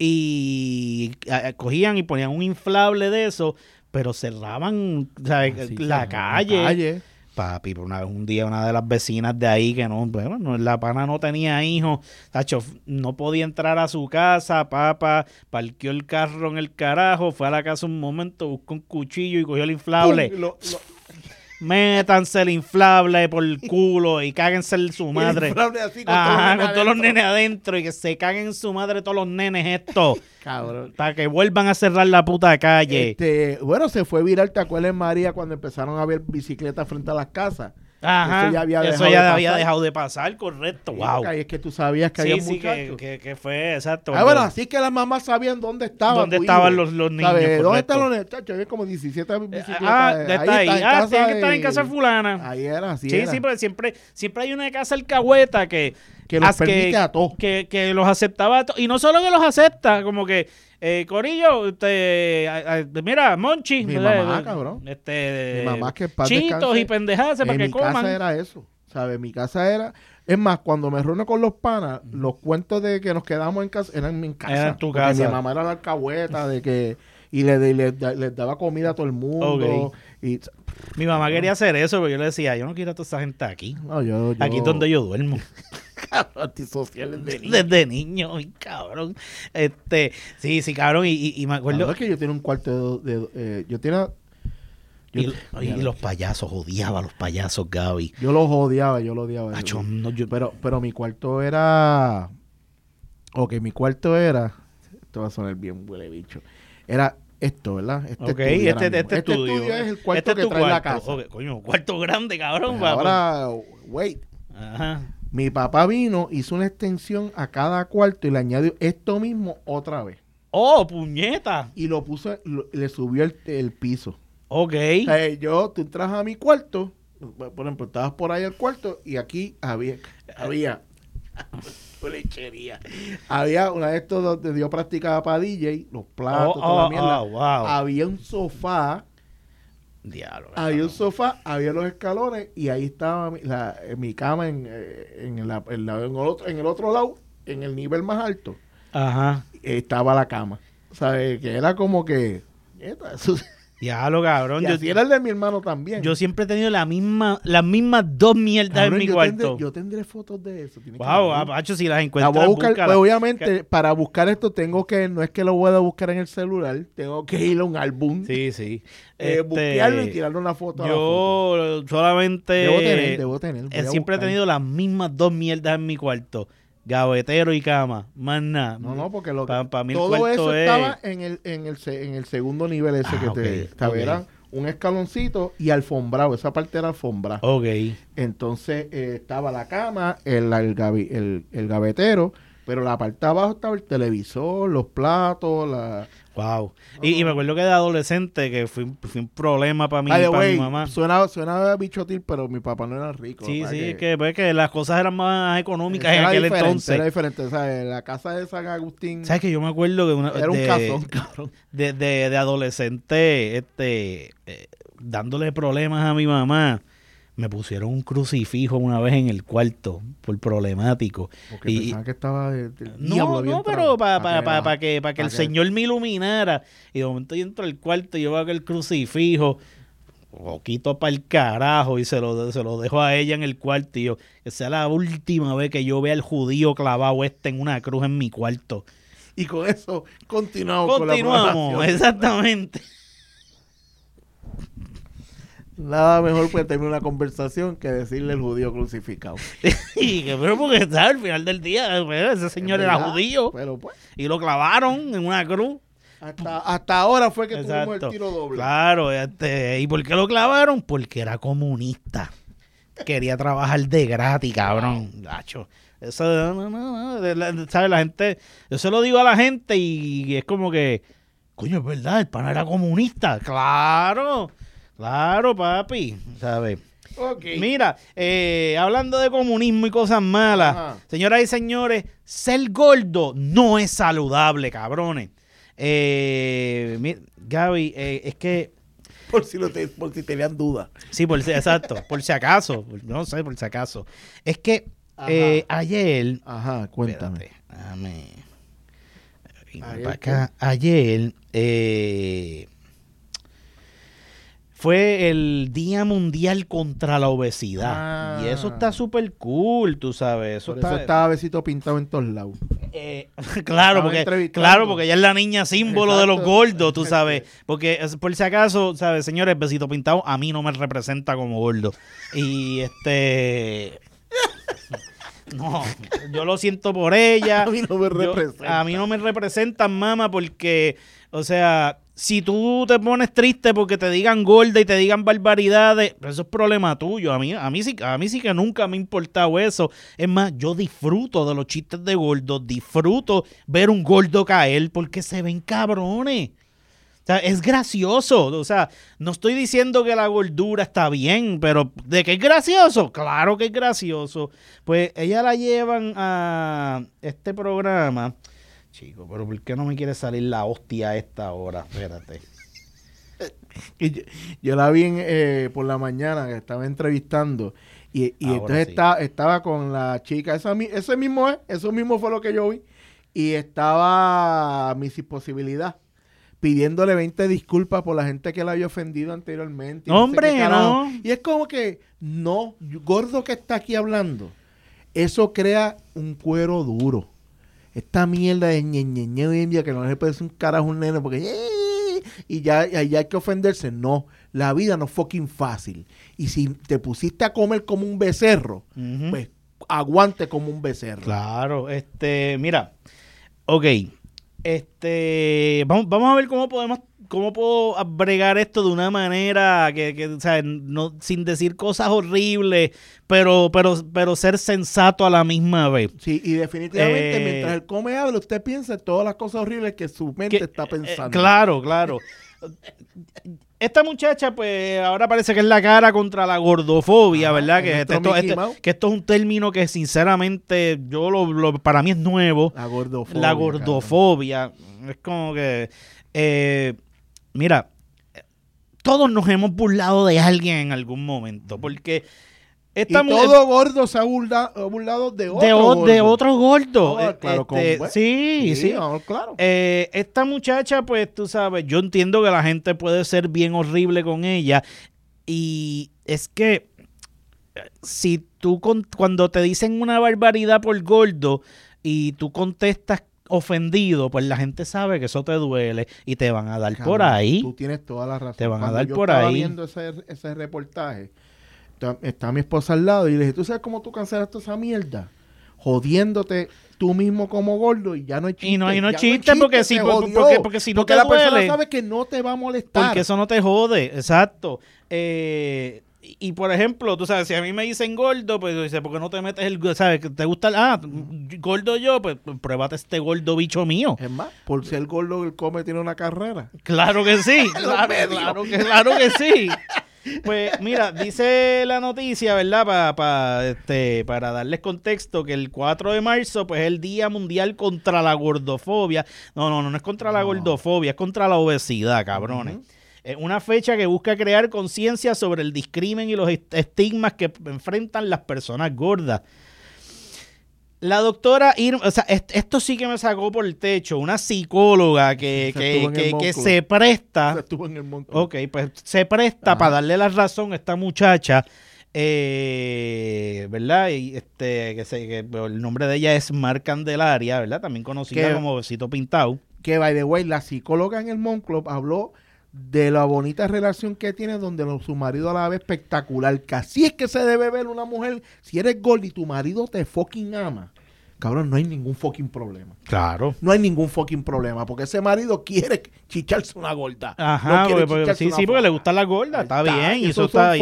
y cogían y ponían un inflable de eso, pero cerraban, ¿sabes?
Así,
la calle.
calle.
Papi, por un día una de las vecinas de ahí que bueno, la pana no tenía hijos, tacho, no podía entrar a su casa, papá, parqueó el carro en el carajo, fue a la casa un momento, buscó un cuchillo y cogió el inflable.
¡Pum!
Métanse el inflable por el culo y cáguense en su madre.
El inflable así con
Ajá,
todos los
con todos los
nenes
nenes adentro y que se caguen en su madre todos los nenes estos.
Cabrón.
Para que vuelvan a cerrar la puta calle.
Bueno, se fue viral, ¿te acuerdas, María, cuando empezaron a ver bicicletas frente a las casas?
Ajá,
Eso ya había
eso
dejado
ya
de
había
pasar.
dejado de pasar, correcto. Wow.
Y es que tú sabías que
Sí,
había
sí,
muchachos.
que fue, exacto.
Bueno, así que las mamás sabían dónde estaban.
¿Dónde estaban los niños?
¿Sabes? ¿Dónde
Correcto.
están los niños? Chacho, había como 17 bicicletas.
Está ahí.
en
Ah, tienen que
de-
estar en casa fulana.
Ahí era, así
Sí,
era.
sí, porque siempre hay una casa alcahueta que
los permite a todos.
que los aceptaba a todos. Y no solo que los acepta, como que, Corillo, mira, Monchi.
Mi
¿verdad?
mamá, cabrón. Mi mamá que en paz
chitos
descanse.
y pendejadas para
En
que
mi
coman.
casa era eso, ¿sabes? Mi casa era... Es más, cuando me reúno con los panas, los cuentos de que nos quedamos en casa eran en casa.
Era en tu
porque
casa.
Mi mamá era la alcahueta de que... Y les daba comida a todo el mundo.
Ok.
Y,
Mi mamá quería hacer eso, pero yo le decía, yo no quiero a toda esa gente aquí.
no, yo
Aquí es donde yo duermo.
antisociales de niño.
Desde niño, ay, cabrón. Sí, cabrón. Y me acuerdo.
Es que yo tenía un cuarto yo tenía...
Y los payasos, odiaba a los payasos, Gaby.
Yo los odiaba.
Acho, no, yo-
Pero mi cuarto era... Ok, mi cuarto era... Esto va a sonar bien, huele bicho. Era esto, ¿verdad?
Ok,
estudio ahora
este
mismo.
estudio.
Es el cuarto
Este
que
es tu
trae la
cuarto.
casa.
Ok, coño, cuarto grande, cabrón.
Pues
papá.
ahora, wait.
Ajá.
Mi papá vino, hizo una extensión a cada cuarto y le añadió esto mismo otra vez.
Oh, puñeta.
Y lo puso, le subió el piso.
Ok.
O sea, tú entras a mi cuarto, por ejemplo, estabas por ahí al cuarto y aquí había lechería. Había una de estos donde yo practicaba para DJ, los platos, toda la mierda.
Wow.
Había un sofá,
Diablo.
había un sofá, había los escalones y ahí estaba mi cama en el otro lado, en el nivel más alto,
Ajá.
estaba la cama. ¿Sabes? Que era como que...
Ya lo cabrón.
Y así era el de mi hermano también.
Yo siempre he tenido las mismas 2 mierdas
Cabrón,
en mi cuarto.
Yo tendré fotos de eso.
Wow, Pacho, si las
La
encuentras,
voy a buscar,
búscalas.
pues, obviamente, para buscar esto tengo que, no es que lo voy a buscar en el celular, tengo que ir a un álbum,
Sí.
buscarlo y tirarle una foto a la
Yo solamente...
Debo tener. Voy a
siempre he
buscar.
tenido las mismas 2 mierdas en mi cuarto. Gavetero y cama. Más nada.
No, porque
Pa' mí el
todo
cuarto
eso
es-
estaba en el segundo nivel ese que
ok, ok.
Era un escaloncito y alfombrado, esa parte era alfombrada.
Ok.
Entonces estaba la cama, el gavetero, pero la parte de abajo estaba el televisor, los platos,
Wow. Y me acuerdo que de adolescente que fue un problema para mí,
By the
para
way,
mi mamá.
suena bichotil, pero mi papá no era rico.
Sí,
¿verdad?
sí, que las cosas eran más económicas en
Era
aquel
diferente,
entonces.
Era diferente, ¿sabes? La casa de San Agustín
¿Sabes que yo me acuerdo que
era un casón, cabrón.
de adolescente, dándole problemas a mi mamá, me pusieron un crucifijo una vez en el cuarto por problemático.
Porque pensaban que estaba del
No,
diablo había
no,
entrado.
pero para que el
que-
Señor me iluminara. Y de momento yo entro al cuarto y yo veo aquel crucifijo, lo quito para el carajo y se lo dejo a ella en el cuarto. Y yo, que sea la última vez que yo vea al judío clavado en una cruz en mi cuarto.
Y con eso continuamos con la
Continuamos,
programación.
exactamente.
Nada mejor puede terminar una conversación que decirle el judío crucificado.
Y que, pero porque ¿sabes? Al final del día, pues, ese señor
Es
era
verdad,
judío
Pero pues,
y lo clavaron en una cruz.
hasta ahora fue que tuvimos
Exacto.
el tiro doble.
Claro, ¿y por qué lo clavaron? Porque era comunista. Quería trabajar de gratis, cabrón. Gacho. Eso, ¿sabes? La gente, yo se lo digo a la gente y es como que, coño, es verdad, el pana era comunista. Claro, papi, ¿sabes?
Ok.
Mira, hablando de comunismo y cosas malas,
Ajá.
señoras y señores, ser gordo no es saludable, cabrones. Gaby, es que,
Por si tenían dudas.
sí, exacto, por si acaso, no sé, por si acaso. Es que
Ajá.
ayer,
Ajá, cuéntame.
espérate, déjame irme
¿Ayer
para acá. Ayer fue el Día Mundial contra la Obesidad.
Ah.
Y eso está súper cool, tú sabes.
Por eso estaba besito pintado en todos lados.
Claro,
entrevistando.
porque ella es la niña símbolo de los
Exacto.
gordos, tú sabes. Porque, por si acaso, ¿sabes? Señores, besito pintado a mí no me representa como gordo. Y no, yo lo siento por ella.
A mí no me representa.
A mí no me representan, mamá, porque, o sea, si tú te pones triste porque te digan gorda y te digan barbaridades, eso es problema tuyo. A mí sí que nunca me ha importado eso. Es más, yo disfruto de los chistes de gordos, disfruto ver un gordo caer porque se ven cabrones. O sea, es gracioso. O sea, no estoy diciendo que la gordura está bien, pero ¿de qué es gracioso? Claro que es gracioso. Pues ella la llevan a este programa. Chico, pero ¿por qué no me quiere salir la hostia a esta hora? Espérate.
Y yo la vi por la mañana que estaba entrevistando y
Ahora
entonces
sí.
estaba con la chica, eso mismo fue lo que yo vi, y estaba Miss Imposibilidad pidiéndole 20 disculpas por la gente que la había ofendido anteriormente. y
Hombre,
sé qué carajo.
no.
Y es como que, no, gordo que está aquí hablando, eso crea un cuero duro. Esta mierda de ñeñeñe hoy en día que no le parece un carajo a un nene porque y ya hay que ofenderse. No, la vida no es fucking fácil. Y si te pusiste a comer como un becerro,
Ujú.
pues aguante como un becerro.
Claro, mira, ok, vamos a ver cómo puedo bregar esto de una manera que o sea, no, sin decir cosas horribles, pero ser sensato a la misma vez.
Sí, y definitivamente mientras él come habla, usted piensa en todas las cosas horribles que su mente está pensando.
Claro. Esta muchacha, pues, ahora parece que es la cara contra la gordofobia,
Ajá,
¿verdad?
es
Que
nuestro Mickey Mouse.
que esto es un término que, sinceramente, para mí es nuevo.
La gordofobia.
La gordofobia. Es como que, mira, todos nos hemos burlado de alguien en algún momento, porque
todo gordo se ha burlado de otro gordo.
De otro gordo.
Claro,
sí.
Claro.
Esta muchacha, pues tú sabes, yo entiendo que la gente puede ser bien horrible con ella. Y es que si tú cuando te dicen una barbaridad por gordo y tú contestas ofendido, pues la gente sabe que eso te duele y te van a dar por ahí.
Tú tienes toda la razón.
Te van
Cuando
a dar
yo
por
estaba
ahí.
viendo ese reportaje, está mi esposa al lado y le dije, ¿tú sabes cómo tú cancelaste esa mierda? Jodiéndote tú mismo como gordo y ya no hay chiste.
Y no hay chiste porque si no te
la
duele,
persona sabe que no te va a molestar.
Porque eso no te jode, exacto. Y por ejemplo, tú sabes, si a mí me dicen gordo, pues dice, ¿por qué no te metes sabes, que te gusta gordo yo? Pues pruébate este gordo bicho mío.
Es más, por ser gordo el come tiene una carrera.
Claro que sí, claro que sí. Pues mira, dice la noticia, ¿verdad? Para darles contexto, que el 4 de marzo pues es el Día Mundial contra la Gordofobia. No es contra la gordofobia, es contra la obesidad, cabrones. Es una fecha que busca crear conciencia sobre el discrimen y los estigmas que enfrentan las personas gordas. La doctora Irma, o sea, esto sí que me sacó por el techo, una psicóloga que se presta.
Estuvo en el Moncloa.
Ok, pues se presta para darle la razón a esta muchacha, ¿verdad? Y que el nombre de ella es Mar Candelaria, ¿verdad? También conocida como Besito Pintado.
Que, by the way, la psicóloga en el Moncloa habló de la bonita relación que tiene donde su marido la ve espectacular, que así es que se debe ver una mujer. Si eres gordo y tu marido te fucking ama, cabrón, no hay ningún fucking problema.
Claro.
No hay ningún fucking problema, porque ese marido quiere chicharse una gorda.
Ajá,
no
porque le gusta la gorda, está bien. Y eso está,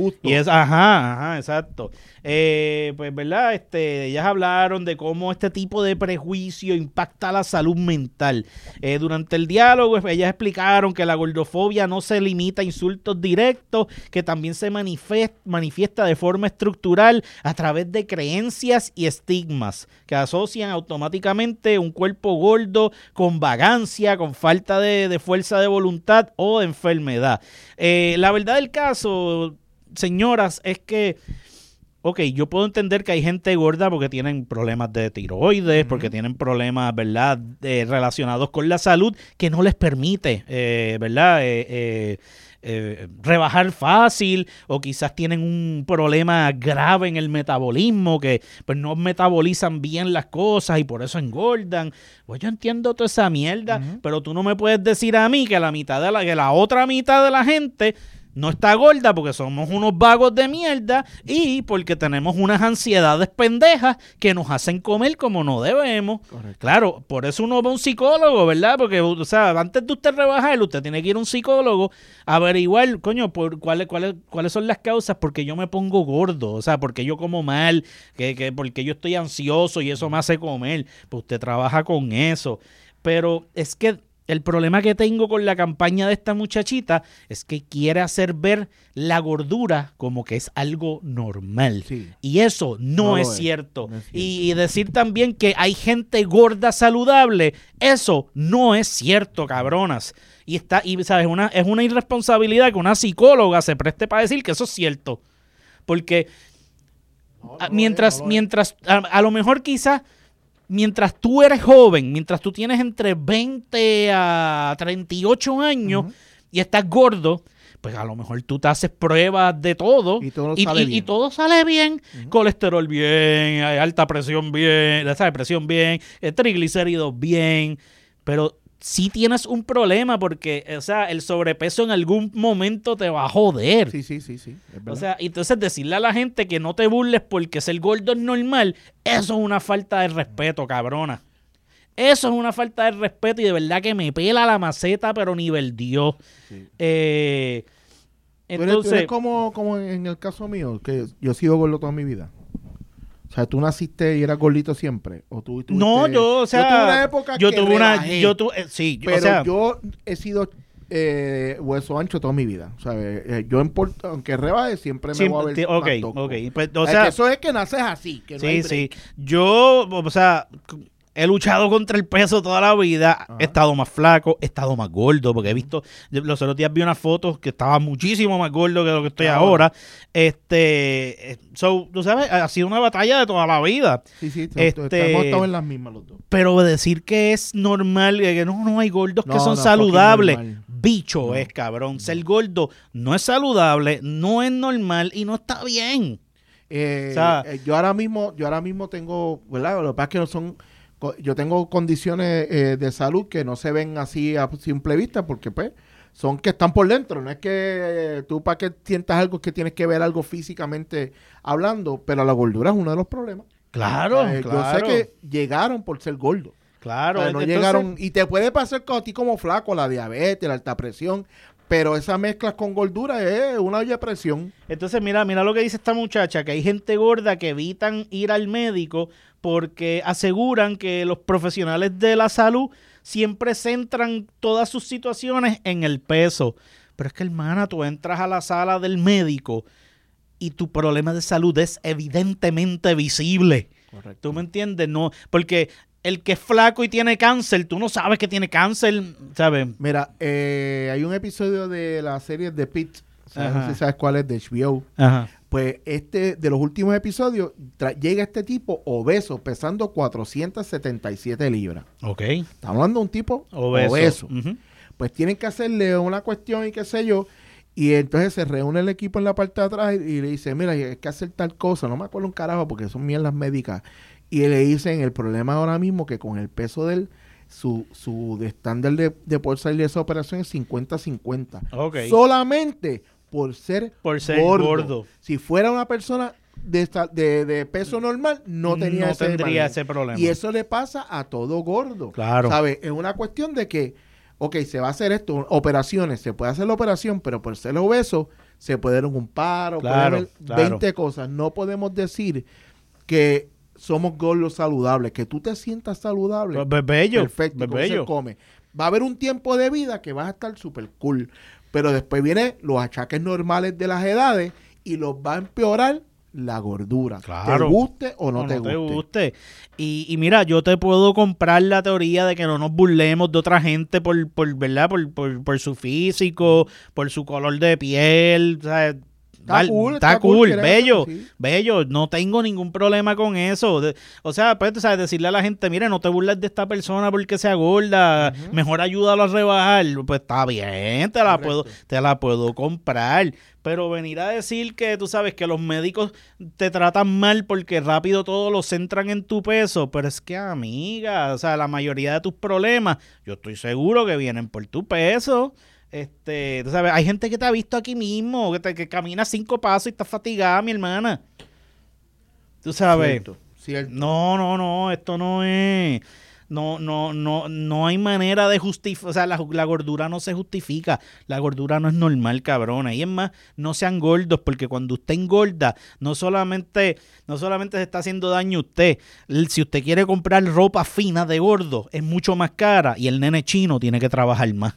exacto. Pues, ¿verdad? Ellas hablaron de cómo este tipo de prejuicio impacta la salud mental. Durante el diálogo, ellas explicaron que la gordofobia no se limita a insultos directos, que también se manifiesta de forma estructural a través de creencias y estigmas que asocian automáticamente un cuerpo gordo con vagancia, con falta de fuerza de voluntad o de enfermedad. La verdad del caso, señoras, es que yo puedo entender que hay gente gorda porque tienen problemas de tiroides, porque tienen problemas, ¿verdad?, relacionados con la salud que no les permite, ¿verdad?, rebajar fácil, o quizás tienen un problema grave en el metabolismo, que pues no metabolizan bien las cosas y por eso engordan. Pues yo entiendo toda esa mierda, pero tú no me puedes decir a mí que la otra mitad de la gente no está gorda porque somos unos vagos de mierda y porque tenemos unas ansiedades pendejas que nos hacen comer como no debemos. Correcto. Claro, por eso uno va a un psicólogo, ¿verdad? Porque, o sea, antes de usted rebajar, usted tiene que ir a un psicólogo a averiguar, coño, cuáles son las causas porque yo me pongo gordo, o sea, porque yo como mal, porque yo estoy ansioso y eso me hace comer. Pues usted trabaja con eso. Pero es que el problema que tengo con la campaña de esta muchachita es que quiere hacer ver la gordura como que es algo normal. Sí. Y eso no es cierto. No es cierto. Y decir también que hay gente gorda saludable, eso no es cierto, cabronas. Y ¿sabes? Es una irresponsabilidad que una psicóloga se preste para decir que eso es cierto. Porque mientras a lo mejor quizás mientras tú eres joven, mientras tú tienes entre 20 a 38 años y estás gordo, pues a lo mejor tú te haces pruebas de todo y todo sale bien. Colesterol bien, alta presión bien, presión bien, triglicéridos bien, pero sí tienes un problema porque, o sea, el sobrepeso en algún momento te va a joder.
Sí, es verdad.
O sea, entonces decirle a la gente que no te burles porque ser gordo es normal, eso es una falta de respeto, cabrona. Eso es una falta de respeto y de verdad que me pela la maceta, pero nivel Dios. Sí.
Entonces, ¿tú eres como en el caso mío, que yo he sido gordo toda mi vida? O sea, ¿tú naciste y eras gordito siempre? ¿O tú
no, yo tuve una época
pero yo he sido hueso ancho toda mi vida. O sea, aunque rebaje, siempre me voy a ver
Ok. Pues, o sea,
eso es que naces así. Que no hay break.
Yo, o sea, he luchado contra el peso toda la vida, he estado más flaco, he estado más gordo, porque he visto, los otros días vi unas fotos que estaba muchísimo más gordo que lo que estoy ahora. Tú sabes, ha sido una batalla de toda la vida.
Sí, hemos estado en las mismas los dos.
Pero decir que es normal, que no hay gordos que son saludables, bicho es, cabrón. Ser gordo no es saludable, no es normal y no está bien.
O sea, yo ahora mismo tengo, ¿verdad? Lo que pasa es que no son, yo tengo condiciones de salud que no se ven así a simple vista porque pues son que están por dentro. No es que tú para que sientas algo que tienes que ver algo físicamente hablando, pero la gordura es uno de los problemas.
Claro.
Yo sé que llegaron por ser gordos.
Claro.
O sea, no llegaron, y te puede pasar con a ti como flaco, la diabetes, la alta presión, pero esa mezcla con gordura es una olla de presión.
Entonces, mira lo que dice esta muchacha, que hay gente gorda que evitan ir al médico porque aseguran que los profesionales de la salud siempre centran todas sus situaciones en el peso. Pero es que, hermana, tú entras a la sala del médico y tu problema de salud es evidentemente visible.
Correcto.
¿Tú me entiendes? No, porque el que es flaco y tiene cáncer, tú no sabes que tiene cáncer, ¿sabes?
Mira, hay un episodio de la serie The Pitt, no sé si sabes cuál es, de HBO.
Ajá.
Pues de los últimos episodios, llega este tipo obeso, pesando 477 libras.
Ok.
Estamos hablando de un tipo obeso. Uh-huh. Pues tienen que hacerle una cuestión y qué sé yo, y entonces se reúne el equipo en la parte de atrás y le dice, mira, hay que hacer tal cosa, no me acuerdo un carajo porque son mierdas médicas. Y le dicen, el problema ahora mismo que con el peso de él, su estándar de poder salir de esa operación es 50-50.
Okay.
Solamente por ser gordo. Si fuera una persona de peso normal, no tendría
ese problema.
Y eso le pasa a todo gordo.
Claro.
¿Sabes? Es una cuestión de que, se va a hacer esto, operaciones, se puede hacer la operación, pero por ser obeso, se puede dar un paro, puede haber 20 cosas. No podemos decir que somos gordos saludables, que tú te sientas saludable.
Pues bello,
perfecto, se come. Va a haber un tiempo de vida que vas a estar súper cool, pero después vienen los achaques normales de las edades y los va a empeorar la gordura.
Claro.
Te guste o no te guste.
Y mira, yo te puedo comprar la teoría de que no nos burlemos de otra gente ¿verdad? Por su físico, por su color de piel, o sea, Está cool, bello, sí. Bello, no tengo ningún problema con eso. O sea, pues, ¿sabes? Decirle a la gente, mire, no te burles de esta persona porque sea gorda, mejor ayúdalo a rebajar. Pues está bien, te la puedo comprar. Pero venir a decir que tú sabes que los médicos te tratan mal porque rápido todo lo centran en tu peso, pero es que, amiga, o sea, la mayoría de tus problemas, yo estoy seguro que vienen por tu peso. Tú sabes, hay gente que te ha visto aquí mismo, que camina 5 pasos y está fatigada, mi hermana. Tú sabes.
Cierto.
No, esto no es. No hay manera de justificar. O sea, la gordura no se justifica. La gordura no es normal, cabrona. Y es más, no sean gordos, porque cuando usted engorda, no solamente se está haciendo daño a usted. Si usted quiere comprar ropa fina de gordo, es mucho más cara y el nene chino tiene que trabajar más.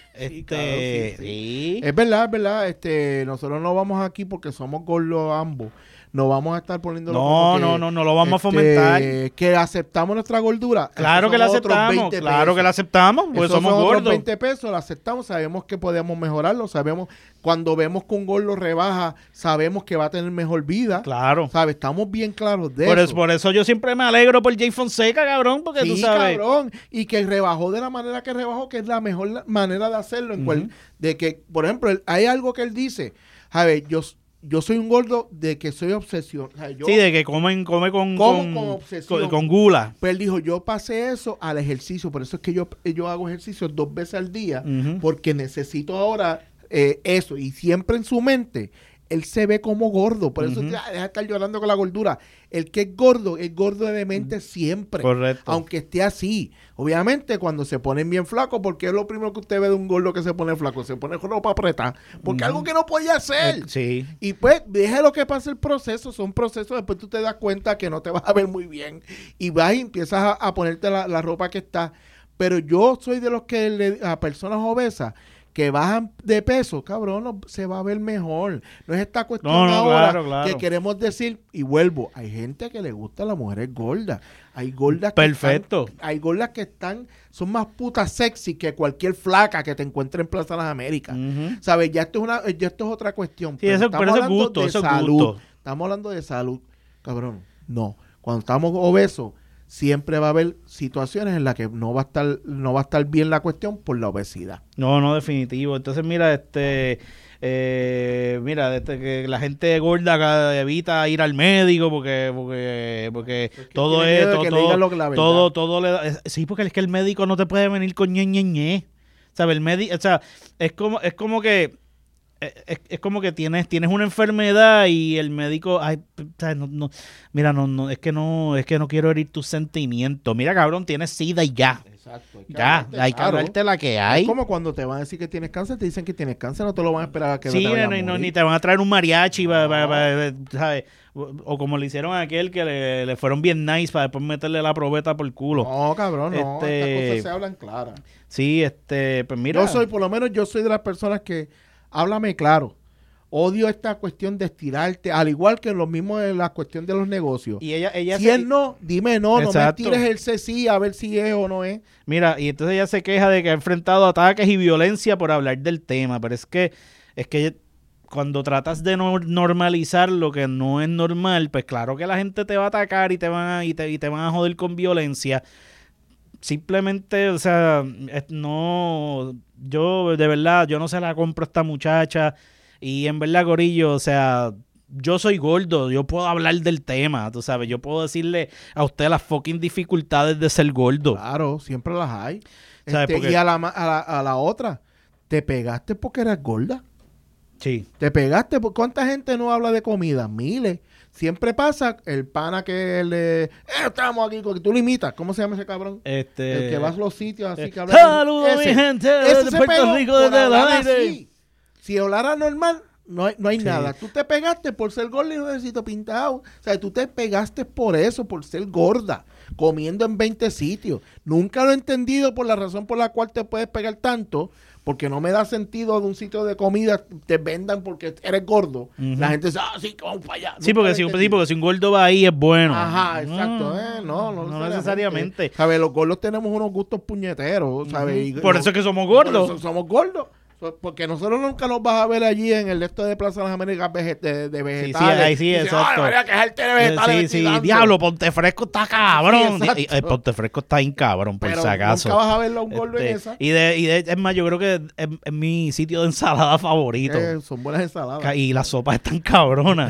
Sí. Es verdad. Nosotros no vamos aquí porque somos gordos ambos. No vamos a estar poniéndolo
no lo vamos a fomentar.
Que aceptamos nuestra gordura.
Claro que la aceptamos, pues somos gordos.
20 pesos, la aceptamos, sabemos que podemos mejorarlo, sabemos, cuando vemos que un gordo rebaja, sabemos que va a tener mejor vida.
Claro.
¿Sabes? Estamos bien claros de eso.
Por eso yo siempre me alegro por Jay Fonseca, cabrón, porque
sí,
tú sabes.
Cabrón, y que rebajó de la manera que rebajó, que es la mejor manera de hacerlo, de que, por ejemplo, hay algo que él dice, a ver, yo soy un gordo de que soy obsesión. O sea,
de que come con obsesión. Con gula.
Pero él dijo, yo pasé eso al ejercicio. Por eso es que yo hago ejercicio 2 veces al día. Porque necesito ahora eso. Y siempre en su mente, él se ve como gordo. Por eso deja de estar llorando con la gordura. El que es gordo de mente siempre.
Correcto.
Aunque esté así. Obviamente, cuando se ponen bien flacos, porque es lo primero que usted ve de un gordo que se pone flaco, se pone ropa apretada. Porque algo que no podía hacer.
Sí.
Y pues, déjelo que pase el proceso. Son procesos, después tú te das cuenta que no te vas a ver muy bien. Y vas y empiezas a ponerte la ropa que está. Pero yo soy de los que a personas obesas, que bajan de peso, cabrón, se va a ver mejor. No es esta cuestión ahora
claro.
que queremos decir, y vuelvo, hay gente que le gusta a las mujeres gordas. Hay gordas hay gordas que son más putas sexy que cualquier flaca que te encuentre en Plaza de las Américas. ¿Sabes? Ya esto es otra cuestión.
Sí, eso es gusto, eso es gusto.
Estamos hablando de salud, cabrón. No, cuando estamos obesos, siempre va a haber situaciones en las que no va a estar bien la cuestión por la obesidad.
No, definitivo. Entonces, mira, que la gente gorda evita ir al médico porque todo es todo le da. Sí, porque es que el médico no te puede venir con ñe. ¿Sabes? El médico, o sea, es como que tienes una enfermedad y el médico, es que no quiero herir tus sentimientos. Mira, cabrón, tienes SIDA y ya.
Exacto.
Hay que hablarte la que hay.
Es como cuando te van a decir que tienes cáncer, te dicen que tienes cáncer, no te lo van a esperar a que
sí,
no te vayas a morir.
ni te van a traer un mariachi, ¿sabes? O como le hicieron a aquel que le fueron bien nice para después meterle la probeta por el culo.
No, cabrón, no. Estas cosas se hablan claras.
Sí, pues mira.
Yo soy de las personas que háblame claro. Odio esta cuestión de estirarte, al igual que lo mismo de la cuestión de los negocios.
Y ella
si él no, dime no me tires el sí a ver si es o no es.
Mira, y entonces ella se queja de que ha enfrentado ataques y violencia por hablar del tema, pero es que cuando tratas de normalizar lo que no es normal, pues claro que la gente te va a atacar y te van a joder con violencia. Simplemente, o sea, yo de verdad, yo no se la compro a esta muchacha y en verdad, corillo, o sea, yo soy gordo, yo puedo hablar del tema, tú sabes, yo puedo decirle a usted las fucking dificultades de ser gordo.
Claro, siempre las hay.
¿Sabes?
Y a la otra, ¿te pegaste porque eras gorda?
Sí.
¿Te pegaste? ¿Cuánta gente no habla de comida? Miles. Siempre pasa el pana que estamos aquí, tú lo imitas. ¿Cómo se llama ese cabrón? El que va a los sitios así que habla.
¡Saludos, mi gente!
Ese
Puerto Rico desde el aire.
Así. Si hablara normal, no hay nada. Tú te pegaste por ser gorda y no necesito pintado. O sea, tú te pegaste por eso, por ser gorda, comiendo en 20 sitios. Nunca lo he entendido por la razón por la cual te puedes pegar tanto, porque no me da sentido de un sitio de comida te vendan porque eres gordo. Uh-huh. La gente dice, sí, vamos para allá.
Sí, porque si un gordo va ahí es bueno.
Ajá, exacto. No
necesariamente.
¿Sabes? Los gordos tenemos unos gustos puñeteros, ¿sabes?
Uh-huh. Por eso es que somos gordos.
Por eso somos gordos. Porque nosotros nunca nos vas a ver allí en el de Plaza de las Américas de vegetales.
Sí, ahí sí, exacto.
Ay, quejarte de vegetales.
Sí, diablo, Ponte Fresco está cabrón. Sí, Ponte Fresco está bien cabrón, por si acaso.
Nunca vas a verlo a un gordo en esa.
Es más, yo creo que es mi sitio de ensalada favorito.
Son buenas ensaladas.
Y las sopas están cabronas.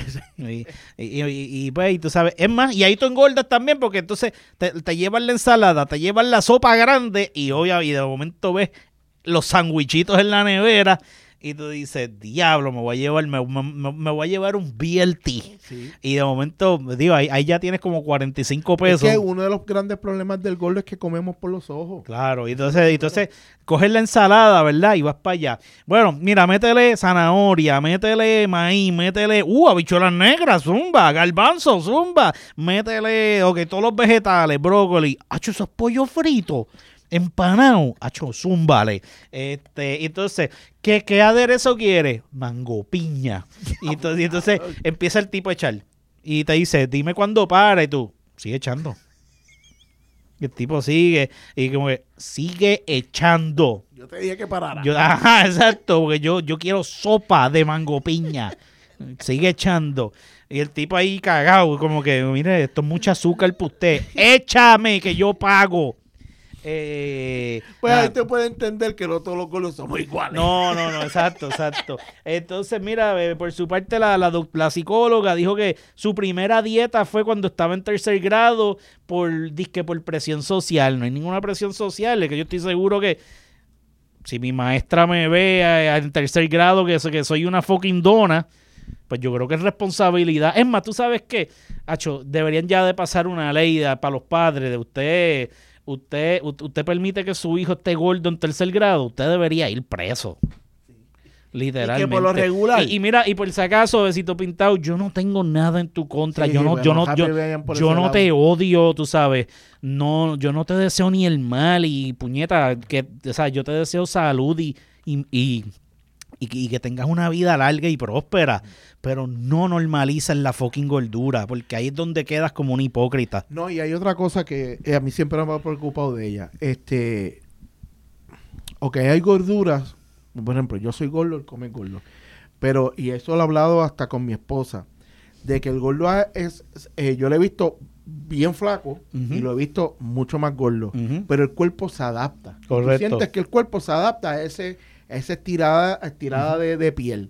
y pues, tú sabes, es más, y ahí tú engordas también, porque entonces te llevan la ensalada, te llevan la sopa grande y de momento ves los sandwichitos en la nevera y tú dices, diablo, me voy a llevar un BLT. Sí. Y de momento, digo, ahí ya tienes como 45 pesos.
Es que uno de los grandes problemas del gordo es que comemos por los ojos.
Claro, y entonces coges la ensalada, ¿verdad? Y vas para allá. Bueno, mira, métele zanahoria, métele maíz, métele habichuelas negras, zumba, garbanzo, zumba, métele, todos los vegetales, brócoli, eso es pollo frito. Empanado, zúmbale. Entonces, ¿qué aderezo quiere? Mango piña. Y entonces empieza el tipo a echar. Y te dice, dime cuándo para. Y tú, sigue echando. Y el tipo sigue. Y como que, sigue echando.
Yo te dije que parara.
Ajá, exacto. Porque yo quiero sopa de mango piña. Sigue echando. Y el tipo ahí cagado. Como que, mire, esto es mucho azúcar para usted. Échame que yo pago.
Pues ahí te puede entender que no todos los gordos somos iguales.
No, exacto. Entonces, mira, por su parte la psicóloga dijo que su primera dieta fue cuando estaba en 3er grado por presión social. No hay ninguna presión social, es que yo estoy seguro que si mi maestra me ve en 3er grado que soy una fucking dona, pues yo creo que es responsabilidad. Es más, ¿tú sabes qué? Deberían ya de pasar una ley para los padres de usted permite que su hijo esté gordo en 3er grado, usted debería ir preso. Literalmente.
Y que por lo regular.
Y mira, y por si acaso, Besito Pintado, yo no tengo nada en tu contra. Sí, yo no te odio, tú sabes. No, yo no te deseo ni el mal y puñeta, o sea, yo te deseo salud y y que tengas una vida larga y próspera, pero no normalizas la fucking gordura, porque ahí es donde quedas como un hipócrita.
No, y hay otra cosa que a mí siempre me ha preocupado de ella. Ok, hay gorduras, por ejemplo, yo soy gordo, él come gordo, pero, y eso lo he hablado hasta con mi esposa, de que el gordo yo lo he visto bien flaco y lo he visto mucho más gordo, pero el cuerpo se adapta.
Correcto.
Tú sientes que el cuerpo se adapta a esa estirada de piel.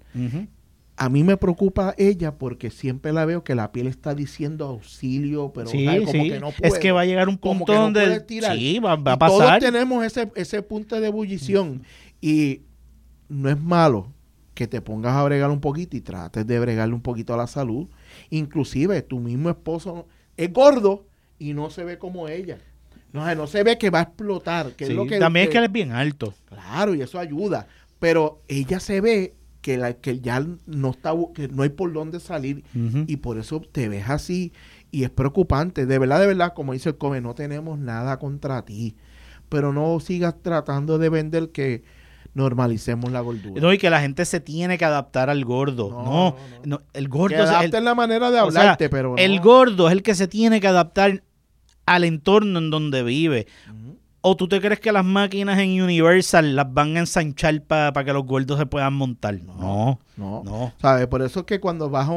A mí me preocupa ella porque siempre la veo que la piel está diciendo auxilio, pero
sí,
como
sí.
que no puede.
Es que va a llegar un punto donde
sí,
va a
y
pasar.
todos tenemos ese punto de ebullición y no es malo que te pongas a bregar un poquito y trates de bregarle un poquito a la salud. Inclusive tu mismo esposo es gordo y no se ve como ella. No se ve que va a explotar. Que
Sí,
es lo que,
también es que él es bien alto.
Claro, y eso ayuda. Pero ella se ve que ya no está, que no hay por dónde salir y por eso te ves así y es preocupante. De verdad, como dice el Come, no tenemos nada contra ti, pero no sigas tratando de vender que normalicemos la gordura.
No, y que la gente se tiene que adaptar al gordo. No, el gordo
que adapten la manera de hablarte, pero no.
El gordo es el que se tiene que adaptar al entorno en donde vive. ¿O tú te crees que las máquinas en Universal las van a ensanchar para que los gordos se puedan montar? No.
¿Sabes? Por eso es que cuando vas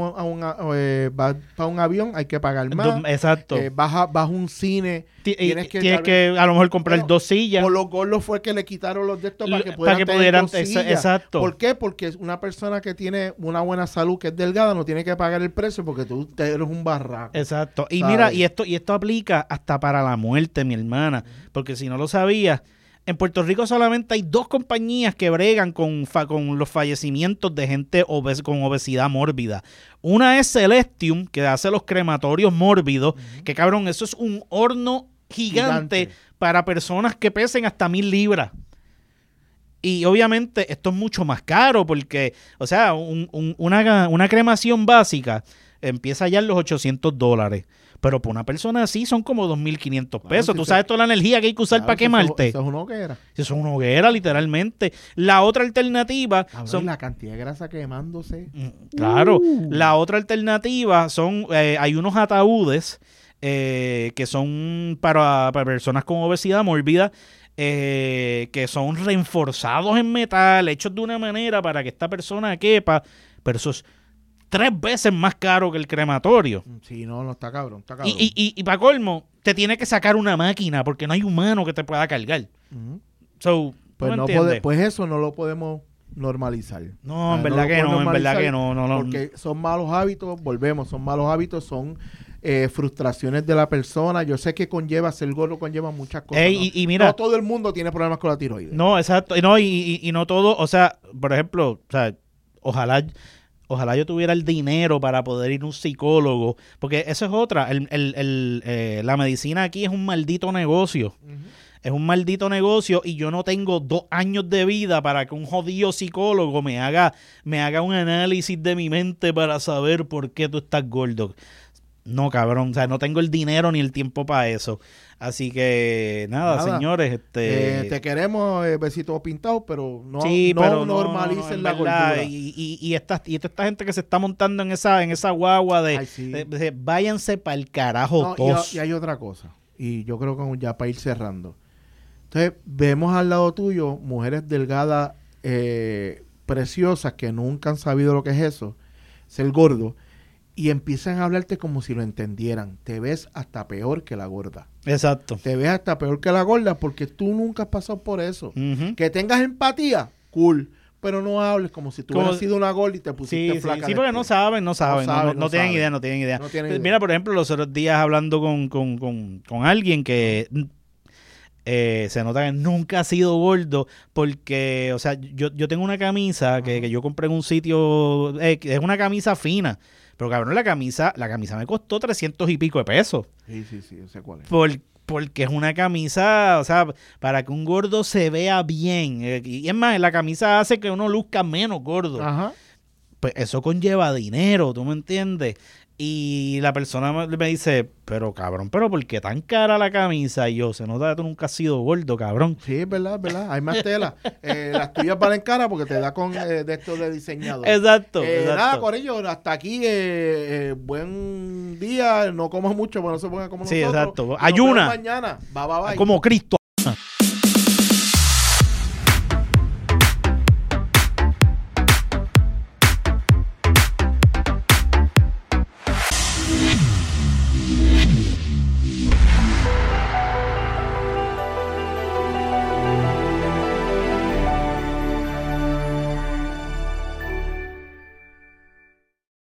vas para un avión hay que pagar más.
Exacto.
Vas a un cine.
Tienes que a lo mejor comprar 2 sillas.
Por los gordos fue que le quitaron los de estos para que pudieran tener 2 sillas.
Exacto.
¿Por qué? Porque una persona que tiene una buena salud, que es delgada, no tiene que pagar el precio porque tú eres un barraco.
Exacto. Y
¿sabes?
mira, y esto aplica hasta para la muerte, mi hermana. Porque si no lo sabías, en Puerto Rico solamente hay 2 compañías que bregan con los fallecimientos de gente con obesidad mórbida. Una es Celestium, que hace los crematorios mórbidos, que cabrón, eso es un horno gigante para personas que pesen hasta 1,000 libras. Y obviamente esto es mucho más caro porque, o sea, una cremación básica empieza ya en los $800. Pero por una persona así son como 2,500 pesos. Tú sabes toda la energía que hay que usar para quemarte.
Eso es una hoguera.
Eso es una hoguera, literalmente. La otra alternativa
son la cantidad de grasa quemándose.
Claro. La otra alternativa son, hay unos ataúdes que son para personas con obesidad mórbida, que son reforzados en metal, hechos de una manera para que esta persona quepa, pero eso es 3 veces más caro que el crematorio.
Sí, no está cabrón.
Y para colmo, te tiene que sacar una máquina porque no hay humano que te pueda cargar. So,
pues eso no lo podemos normalizar.
No, en verdad que no.
Porque son malos hábitos, son malos hábitos, son frustraciones de la persona. Yo sé que ser gordo conlleva muchas cosas.
Y mira,
no todo el mundo tiene problemas con la tiroides.
No, exacto. Y no todo, o sea, por ejemplo, o sea, ojalá yo tuviera el dinero para poder ir a un psicólogo, porque eso es otra. La medicina aquí es un maldito negocio. Es un maldito negocio y yo no tengo 2 años de vida para que un jodido psicólogo me haga un análisis de mi mente para saber por qué tú estás gordo. No, cabrón, o sea, no tengo el dinero ni el tiempo para eso. Así que, nada. Señores.
Te queremos besitos pintados, pero no normalicen la gordura.
Y esta gente que se está montando en esa guagua de váyanse para el carajo todos.
Y hay otra cosa, y yo creo que ya para ir cerrando. Entonces, vemos al lado tuyo mujeres delgadas, preciosas, que nunca han sabido lo que es eso, ser gordo, y empiezan a hablarte como si lo entendieran. Te ves hasta peor que la gorda.
Exacto.
Te ves hasta peor que la gorda porque tú nunca has pasado por eso. Que tengas empatía, cool. Pero no hables como si tú hubieras sido una gorda y te pusiste flaca.
Sí, porque no saben. No tienen idea. Mira, por ejemplo, los otros días hablando con alguien que se nota que nunca ha sido gordo porque, o sea, yo tengo una camisa que yo compré en un sitio, que es una camisa fina. Pero cabrón, la camisa me costó 300 y pico de pesos.
Sí, yo sé cuál es.
Porque es una camisa, o sea, para que un gordo se vea bien. Y es más, la camisa hace que uno luzca menos gordo.
Ajá.
Pues eso conlleva dinero, ¿tú me entiendes? Y la persona me dice, pero cabrón, ¿pero por qué tan cara la camisa? Y yo, se nota que tú nunca has sido gordo, cabrón.
Sí, es verdad. Hay más tela. Las tuyas valen cara porque te da con de estos de diseñador.
Exacto.
Nada, Corillo, hasta aquí. Buen día. No comas mucho, pero no se ponga como nosotros.
Sí, exacto.
Nos
Ayuna.
vemos mañana. Bye.
Como Cristo.